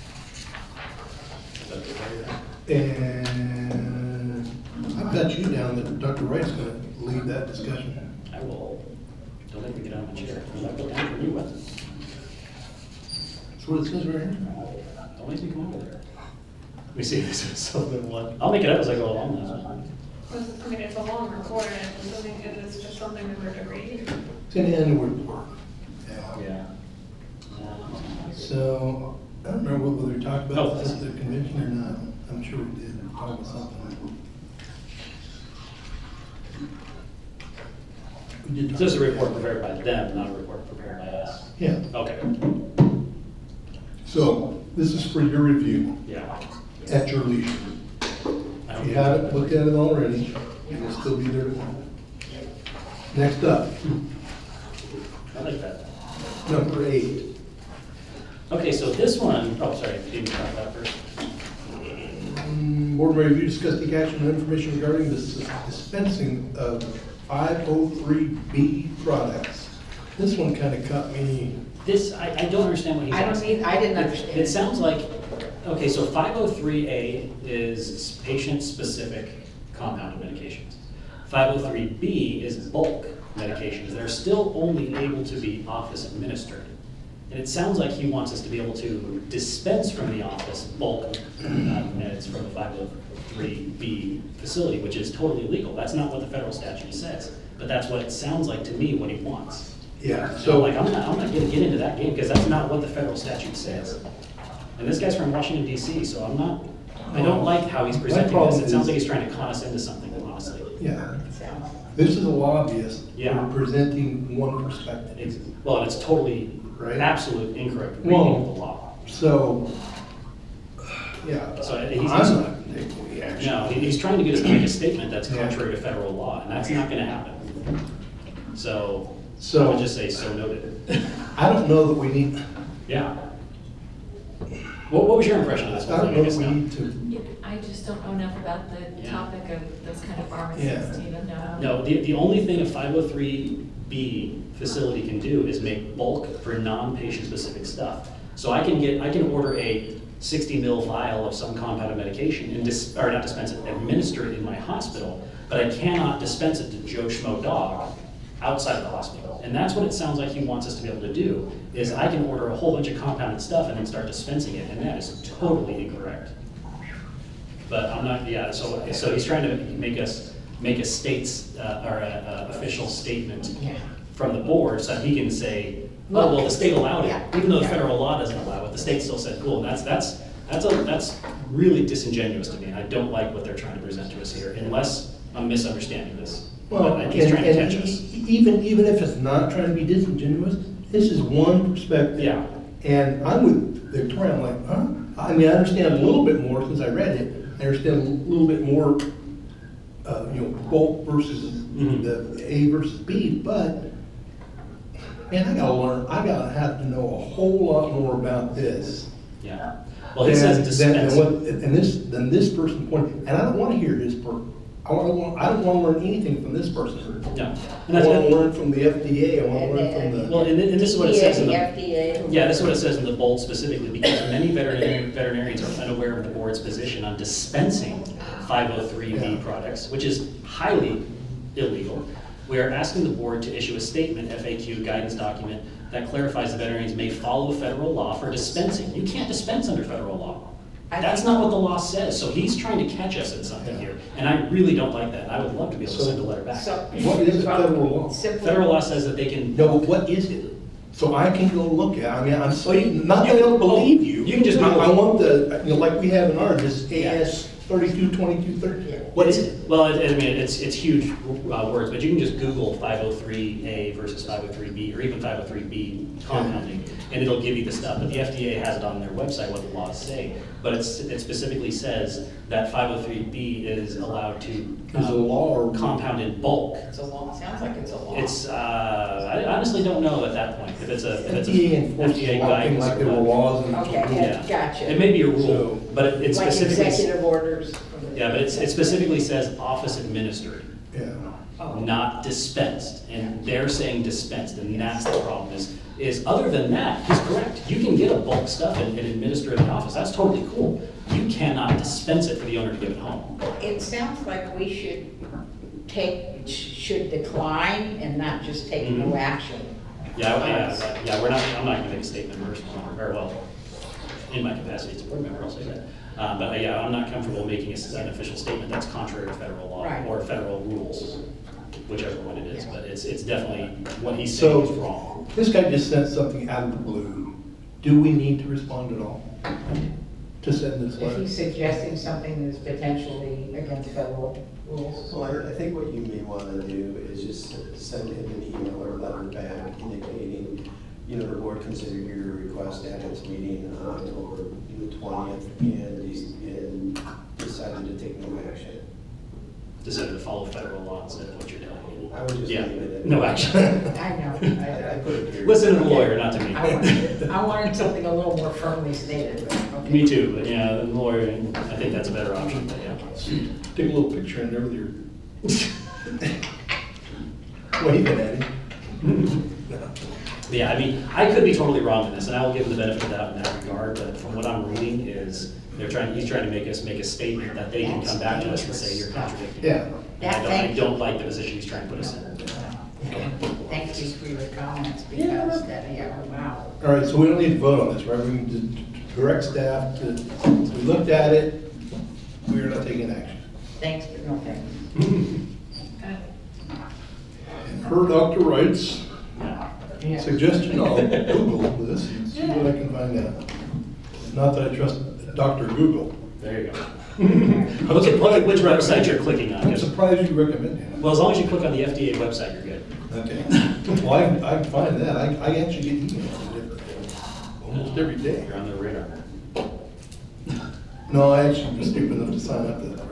And I've got you down that Dr. Wright's going to lead that discussion. I will, don't make me get out of my chair. I'm not going down for you, what? That's what it says right here. Don't make me come over there. Let me see, this is something one. I'll make it up as I go along, that's fine. I mean, it's a long report, and something, it's just something that we're to read. It's in the annual report. Yeah. So, I don't remember whether we talked about Oh. this at the convention or not. I'm sure we did, talk about something. We did This talk is a about report that. prepared by them, not a report prepared by us. Yeah, Okay, so this is for your review yeah. at your leisure. If you haven't looked at it already, it will still be there tomorrow. Next up, I like that. number 8. Okay, so this one, oh, sorry, didn't talk about first. Board review, discuss take action on information regarding the dispensing of 503B products. This one kind of caught me. This, I don't understand what he's I don't asking. need, I didn't understand. It sounds like, okay, so 503A is patient-specific compounded medications. 503B is bulk medications that are still only able to be office administered. And it sounds like he wants us to be able to dispense from the office bulk meds from the 503B facility, which is totally illegal. That's not what the federal statute says, but that's what it sounds like to me what he wants. Yeah, So like, I'm not gonna get into that game, because that's not what the federal statute says. And this guy's from Washington DC, so I don't like how he's presenting problem this. It sounds is- like he's trying to con us into something, honestly. Yeah, Sounds- this is a lobbyist Yeah. presenting one perspective. Well, and it's totally, Right. absolute incorrect reading Well, of the law. So, yeah, So I'm he's- not going to take any action. No, he's trying to get us to make a statement that's Yeah. contrary to federal law, and that's not gonna happen. So, I So- would just say so noted. I don't know that we need, Yeah. What was your impression of this I whole don't thing? know I that guess we now? need to, Yeah, I just don't know enough about the Yeah. topic of those kind of pharmacies Yeah. to even know. No, the only thing a 503B facility can do is make bulk for non-patient specific stuff. So I can order a 60 mil vial of some compounded medication and or not dispense it, administer it in my hospital, but I cannot dispense it to Joe Schmo dog outside of the hospital. And that's what it sounds like he wants us to be able to do, is I can order a whole bunch of compounded stuff and then start dispensing it, and that is totally incorrect. But I'm not, yeah, so he's trying to make a state's, or a official statement from the board, so he can say, oh, well, the state allowed it, Yeah. even though the Yeah. federal law doesn't allow it, the state still said, cool, and that's really disingenuous to me, and I don't like what they're trying to present to us here, unless I'm misunderstanding this. well, But he's trying to catch us. even if it's not trying to be disingenuous, this is one perspective. Yeah, And I'm with Victoria, I'm like, huh? I mean, I understand a little bit more since I read it. I understand a little bit more, bulk versus Mhm. the A versus B, but, man, I gotta have to know a whole lot more about this. yeah. Well, he says dispense. Than this person pointed, and I don't wanna hear his I don't wanna learn anything from this person. No. I And that's wanna what- learn from the FDA, I wanna learn from the. Well, and this is what it says in the. FDA. Yeah, this is what it says in the bold specifically, because many veterinarians are unaware of the board's position on dispensing 503B Yeah. products, which is highly illegal. We are asking the board to issue a statement, FAQ guidance document, that clarifies the veterinarians may follow federal law for dispensing. You can't dispense under federal law. That's not what the law says, so he's trying to catch us at something here, and I really don't like that, and I would love to be able to send a letter back. So. What is federal law? Simply- Federal law says that they can. No, but what is it? So I can go look at, I mean, I'm saying, not that I don't believe you. You can just I Google. want the, you know, like we have in ours, this Yeah. AS 322230. What is it? Well, I mean, it's huge words, but you can just Google 503A versus 503B, or even 503B compounding, and it'll give you the stuff. But the FDA has it on their website, what the laws say. But it specifically says that 503B is allowed to Is it a law or? compound in bulk. It's a law, sounds like it's a law. It's, I honestly don't know at that point, if it's a FDA enforces FDA a lot of things guidance. like there were laws and. Okay, Yeah. gotcha. It may be a rule, So- but it Like specifically. executive orders. from the- Yeah, but it specifically says office administered, Yeah. Oh. not dispensed. And they're saying dispensed, and that's the problem is other than that, he's correct. You can get a bulk stuff and administer it in the office. That's totally cool. You cannot dispense it for the owner to give it home. It sounds like we should decline and not just take no Mhm. action. Yeah, I'm not gonna make a statement personally, or well, in my capacity as a board member, I'll say that. But yeah, I'm not comfortable making an official statement that's contrary to federal law Right. or federal rules, whichever one it is. Yeah. But it's definitely, what he's saying is So, wrong. this guy just sent something out of the blue. Do we need to respond at all to send this If letter? he's suggesting something that's potentially against federal rules. Well, I think what you may want to do is just send him an email or letter back indicating, you know, the board considered your request at its meeting on October the 20th and decided to take no action. Decided to follow federal law instead of what you're telling me. I would just Yeah, leave it at no that. action. I know. I put it here. Listen to the lawyer, not to me. I wanted something a little more firmly stated, but okay. Me too, but yeah, the lawyer, I think that's a better option, but yeah. Take a little picture in there with your. Waving at him. Yeah, I mean, I could be totally wrong in this, and I will give him the benefit of the doubt in that regard, but from what I'm reading is, he's trying to make us make a statement that they can come back to us and say, you're contradicting. Yeah. And I don't like the position he's trying to put us in. Thank you for your comments, because that, yeah, wow. All right, so we don't need to vote on this, right? We can just direct staff to, we looked at it, we are not taking action. Thanks, but no thanks. And her doctor writes, Yeah. suggestion, I'll Google this and see what I can find out. Not that I trust Dr. Google. There you go. Look at which website you're clicking on. I'm 'cause- surprised you recommend it. Well, as long as you click on the FDA website, you're good. Okay. Well, I can find that. I actually get emails from different things almost every day. You're on their radar. No, I actually was stupid enough to sign up to that.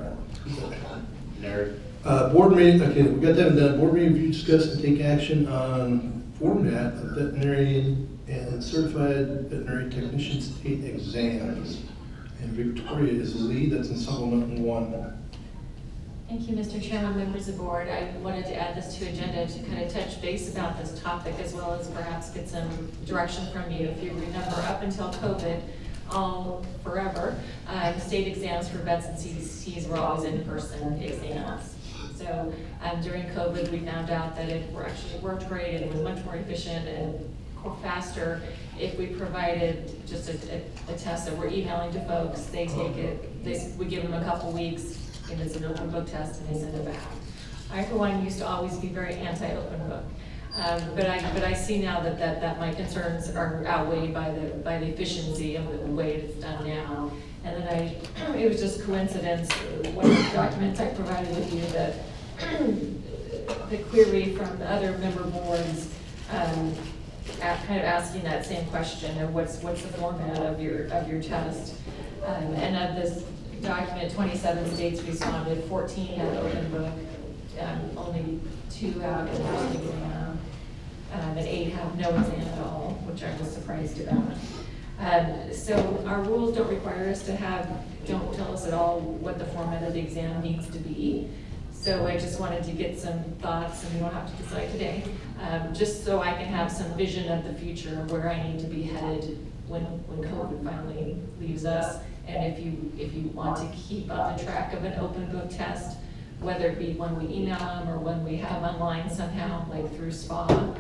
Nerd. Board meeting, okay, we got that done. Board meeting, review, discuss, and take action on format of veterinary and certified veterinary technician state exams. And Victoria is the lead, that's in supplement 1. Thank you, Mr. Chairman, members of the board. I wanted to add this to agenda to kind of touch base about this topic as well as perhaps get some direction from you. If you remember, up until COVID, forever, state exams for vets and CDCs were always in-person exams. So during COVID, we found out that it actually worked great and it was much more efficient and faster if we provided just a test that we're emailing to folks. They take it, we give them a couple weeks, and it's an open book test, and they send it back. I, for one, used to always be very anti-open book. But I see now that my concerns are outweighed by the efficiency of the way it's done now. And then it was just coincidence, one of the documents I provided with you, that the query from the other member boards, kind of asking that same question of what's the format of your test. And of this document, 27 states responded, 14 had open book, only 2 have an in-person exam, and 8 have no exam at all, which I was surprised about. So our rules don't require us to don't tell us at all what the format of the exam needs to be. So I just wanted to get some thoughts, and we don't have to decide today, just so I can have some vision of the future of where I need to be headed when COVID finally leaves us. And if you want to keep on the track of an open book test, whether it be one we email them or one we have online somehow, like through SPA,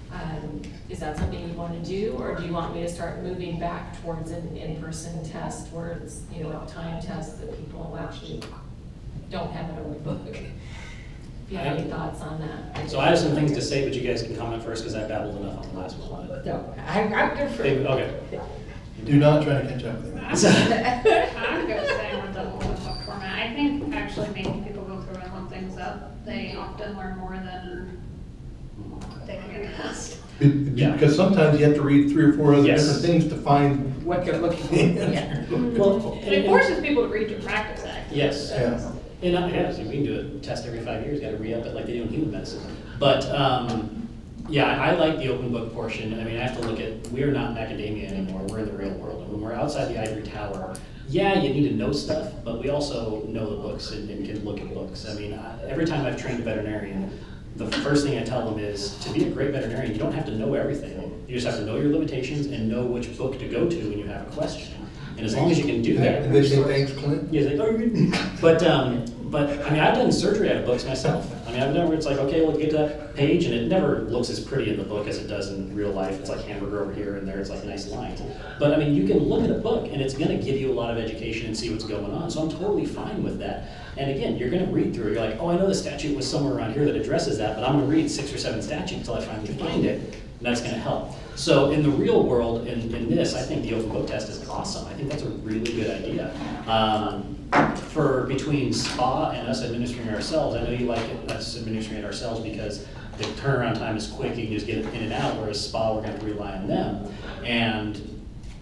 is that something you want to do, or do you want me to start moving back towards an in-person test where it's, a time test that people actually don't have an open book? if you have any thoughts on that. So I have some things to say, but you guys can comment first, because I babbled enough on the last one. No, I'm different. Okay. Do not try to catch up with me. I'm gonna say with the open book format, I think actually making people go through and look things up, they often learn more than taking a test. Yeah. Because sometimes you have to read 3 or 4 other Yes. different things to find. What they're looking for, yeah. Well, It forces people to read your practice act. yes. Yeah. And yes, we can do a test every 5 years, got to re-up it like they do in human medicine. But, yeah, I like the open book portion. I mean, I have to look at, we're not in academia anymore, we're in the real world. And when we're outside the ivory tower, yeah, you need to know stuff, but we also know the books and can look at books. I mean, every time I've trained a veterinarian, the first thing I tell them is, to be a great veterinarian, you don't have to know everything. You just have to know your limitations and know which book to go to when you have a question. And as long as you can do that. And they say, thanks, Clint. Yeah, like, oh, you're good. But I mean, I've done surgery out of books myself. I mean, I've done where it's like, okay, well, get to that page, and it never looks as pretty in the book as it does in real life. It's like hamburger over here, and there it's like nice lines. But I mean, you can look at a book, and it's going to give you a lot of education and see what's going on. So I'm totally fine with that. And again, you're going to read through it. You're like, oh, I know the statute was somewhere around here that addresses that, but I'm going to read 6 or 7 statutes until I finally find it, and that's going to help. So in the real world, in this, I think the open book test is awesome. I think that's a really good idea. For between SPA and us administering it ourselves, I know you like us administering it ourselves because the turnaround time is quick, you can just get it in and out, whereas SPA, we're going to rely on them. And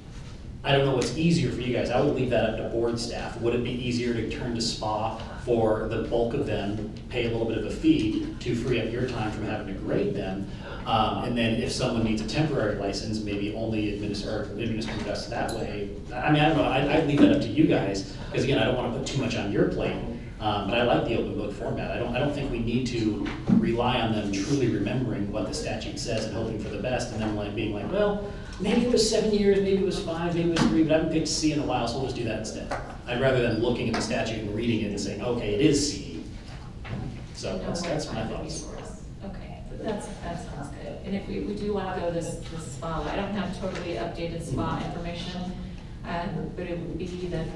I don't know what's easier for you guys. I would leave that up to board staff. Would it be easier to turn to SPA for the bulk of them, pay a little bit of a fee to free up your time from having to grade them? And then if someone needs a temporary license, maybe only administering us that way. I mean, I don't know, I'd leave that up to you guys, because again, I don't want to put too much on your plate. But I like the open book format. I don't think we need to rely on them truly remembering what the statute says and hoping for the best, and then like being like, well, maybe it was 7 years, maybe it was 5, maybe it was 3, but I haven't picked C in a while, so we'll just do that instead. I'd rather than looking at the statute and reading it and saying, okay, it is C. So that's my thoughts. Okay, that sounds good. And if we do want to go this SPA, I don't have totally updated SPA information, but it would be that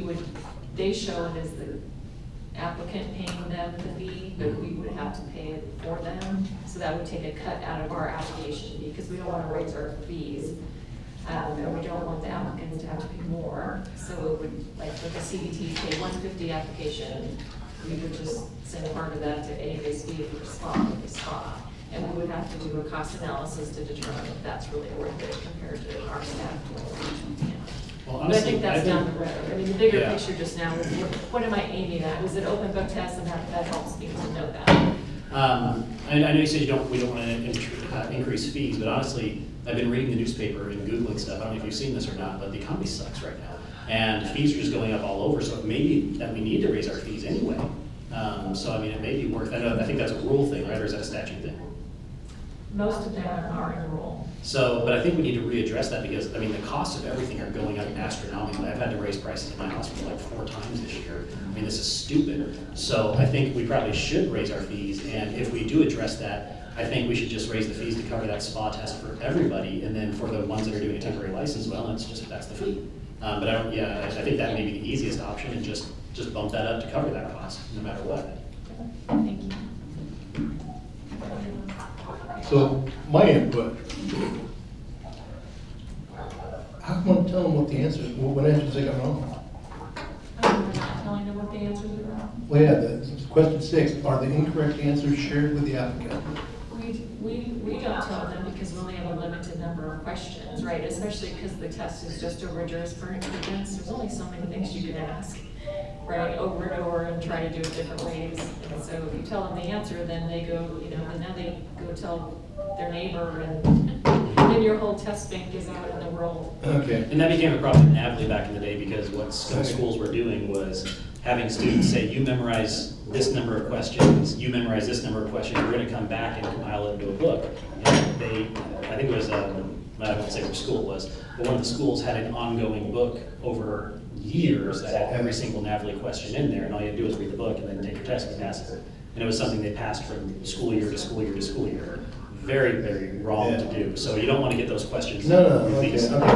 they show it as the applicant paying them the fee, but we would have to pay it for them. So that would take a cut out of our application fee, because we don't want to raise our fees. And we don't want the applicants to have to pay more. So it would, like with the CBT pay $150 application, we would just send part of that to AASB for SPA. And we would have to do a cost analysis to determine if that's really worth it compared to our staff. Well, But I think that's honestly, down the road. I mean, the bigger Yeah. picture just now is, what am I aiming at? Is it open book test, and that helps me to know that. I know you said we don't want to increase fees, but honestly, I've been reading the newspaper and Googling stuff. I don't know if you've seen this or not, but the economy sucks right now. And fees are just going up all over, so maybe that we need to raise our fees anyway. So I mean, it may be worth, I think that's a rule thing, right, or is that a statute thing? Most of them are in rule. So, but I think we need to readdress that because, I mean, the costs of everything are going up astronomically. I've had to raise prices in my hospital like 4 times this year. I mean, this is stupid. So I think we probably should raise our fees, and if we do address that, I think we should just raise the fees to cover that SPA test for everybody, and then for the ones that are doing a temporary license, well, that's the fee. But I think that may be the easiest option, and just bump that up to cover that cost, no matter what. Thank you. So my input, how come I tell them what the answer is? What answers they got wrong? I'm not telling them what the answers are. Well, yeah, question 6, are the incorrect answers shared with the applicant? We don't tell them because we only have a limited number of questions, right? Especially because the test is just over jurisprudence. There's only so many things you can ask, right? Over and over and try to do it different ways. And so if you tell them the answer, then they go, and now they go tell their neighbor, and then your whole test bank is out in the world. Okay. And that became a problem in Navely back in the day because what some schools were doing was having students say, you memorize this number of questions, you memorize this number of questions, we're going to come back and compile it into a book. And I think it was, I won't say which school it was, but one of the schools had an ongoing book over years that had every single Navely question in there, and all you had to do was read the book and then take your test and pass it. And it was something they passed from school year to school year to school year. Very, very wrong to do. So you don't want to get those questions. No, okay.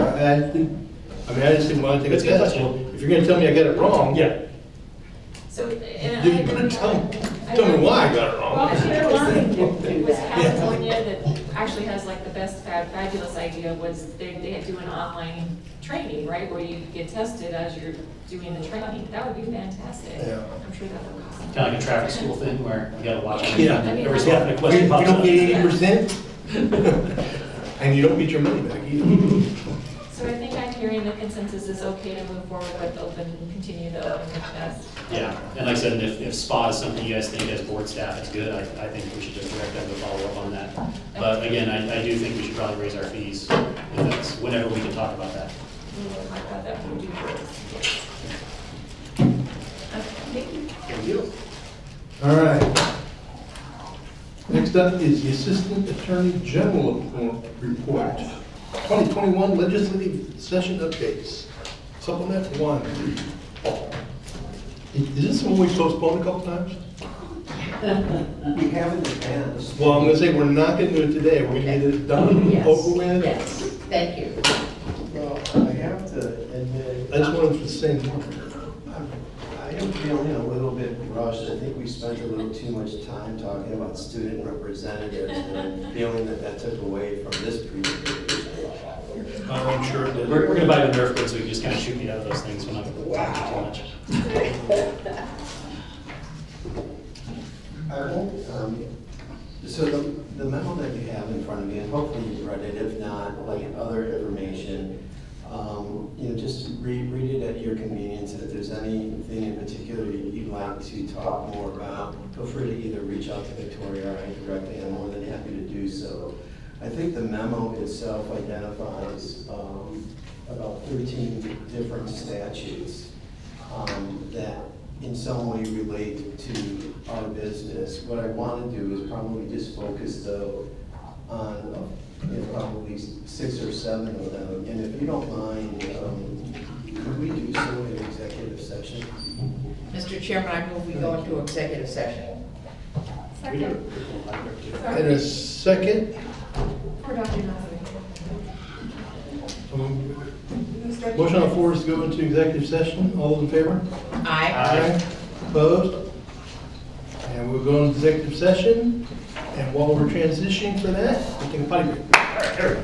I just didn't want to take It's a a good test. question. If you're going to tell me I got it wrong. Yeah. So, You're gonna tell them. Tell me why I got it wrong. Well, you're learning. It was California that actually has like the best fabulous idea was they do an online training, right, where you get tested as you're doing the training. That would be fantastic. Yeah. I'm sure that would cost. Kind of like a traffic school thing where you gotta watch. Yeah. Every so often a If question you pops don't up. get 80%, and you don't get your money back either. So I think I'm hearing the consensus is okay to move forward with continue the open test. Yeah, and like I said, if SPA is something you guys think as board staff is good, I think we should just direct them to follow up on that. But again, I do think we should probably raise our fees, if that's, whenever we can talk about that. We will talk about that when we do this. Thank you. Thank you. All right. Next up is the Assistant Attorney General report. 2021 legislative session updates. Supplement 1. Is this one we postponed a couple times? We have in the past. Well, I'm gonna say we're not gonna do it today. We're gonna get it done, Yes. over with. Yes, thank you. Well, I have to admit. I just wanted to say one. I am feeling a little bit rushed. I think we spent a little too much time talking about student representatives, and I'm feeling that took away from this presentation. I'm sure it did. We're gonna buy the Nerf goods so we can just kind of shoot me out of those things when I'm talking too much. I won't, so the memo that you have in front of me, and hopefully you've read it, if not, like other information, just read it at your convenience. If there's anything in particular you'd like to talk more about, feel free to either reach out to Victoria or I directly. I'm more than happy to do so. I think the memo itself identifies about 13 different statutes that in some way relate to our business. What I want to do is probably just focus though on probably 6 or 7 of them. And if you don't mind, could we do so in executive session? Mr. Chairman, I move we go into executive session. Second. And a second. For Dr. Nelson. Motion on the floor is to go into executive session. All those in favor? Aye. Opposed? And we'll go into executive session. And while we're transitioning for that, we'll take a potty break. All right, there we go.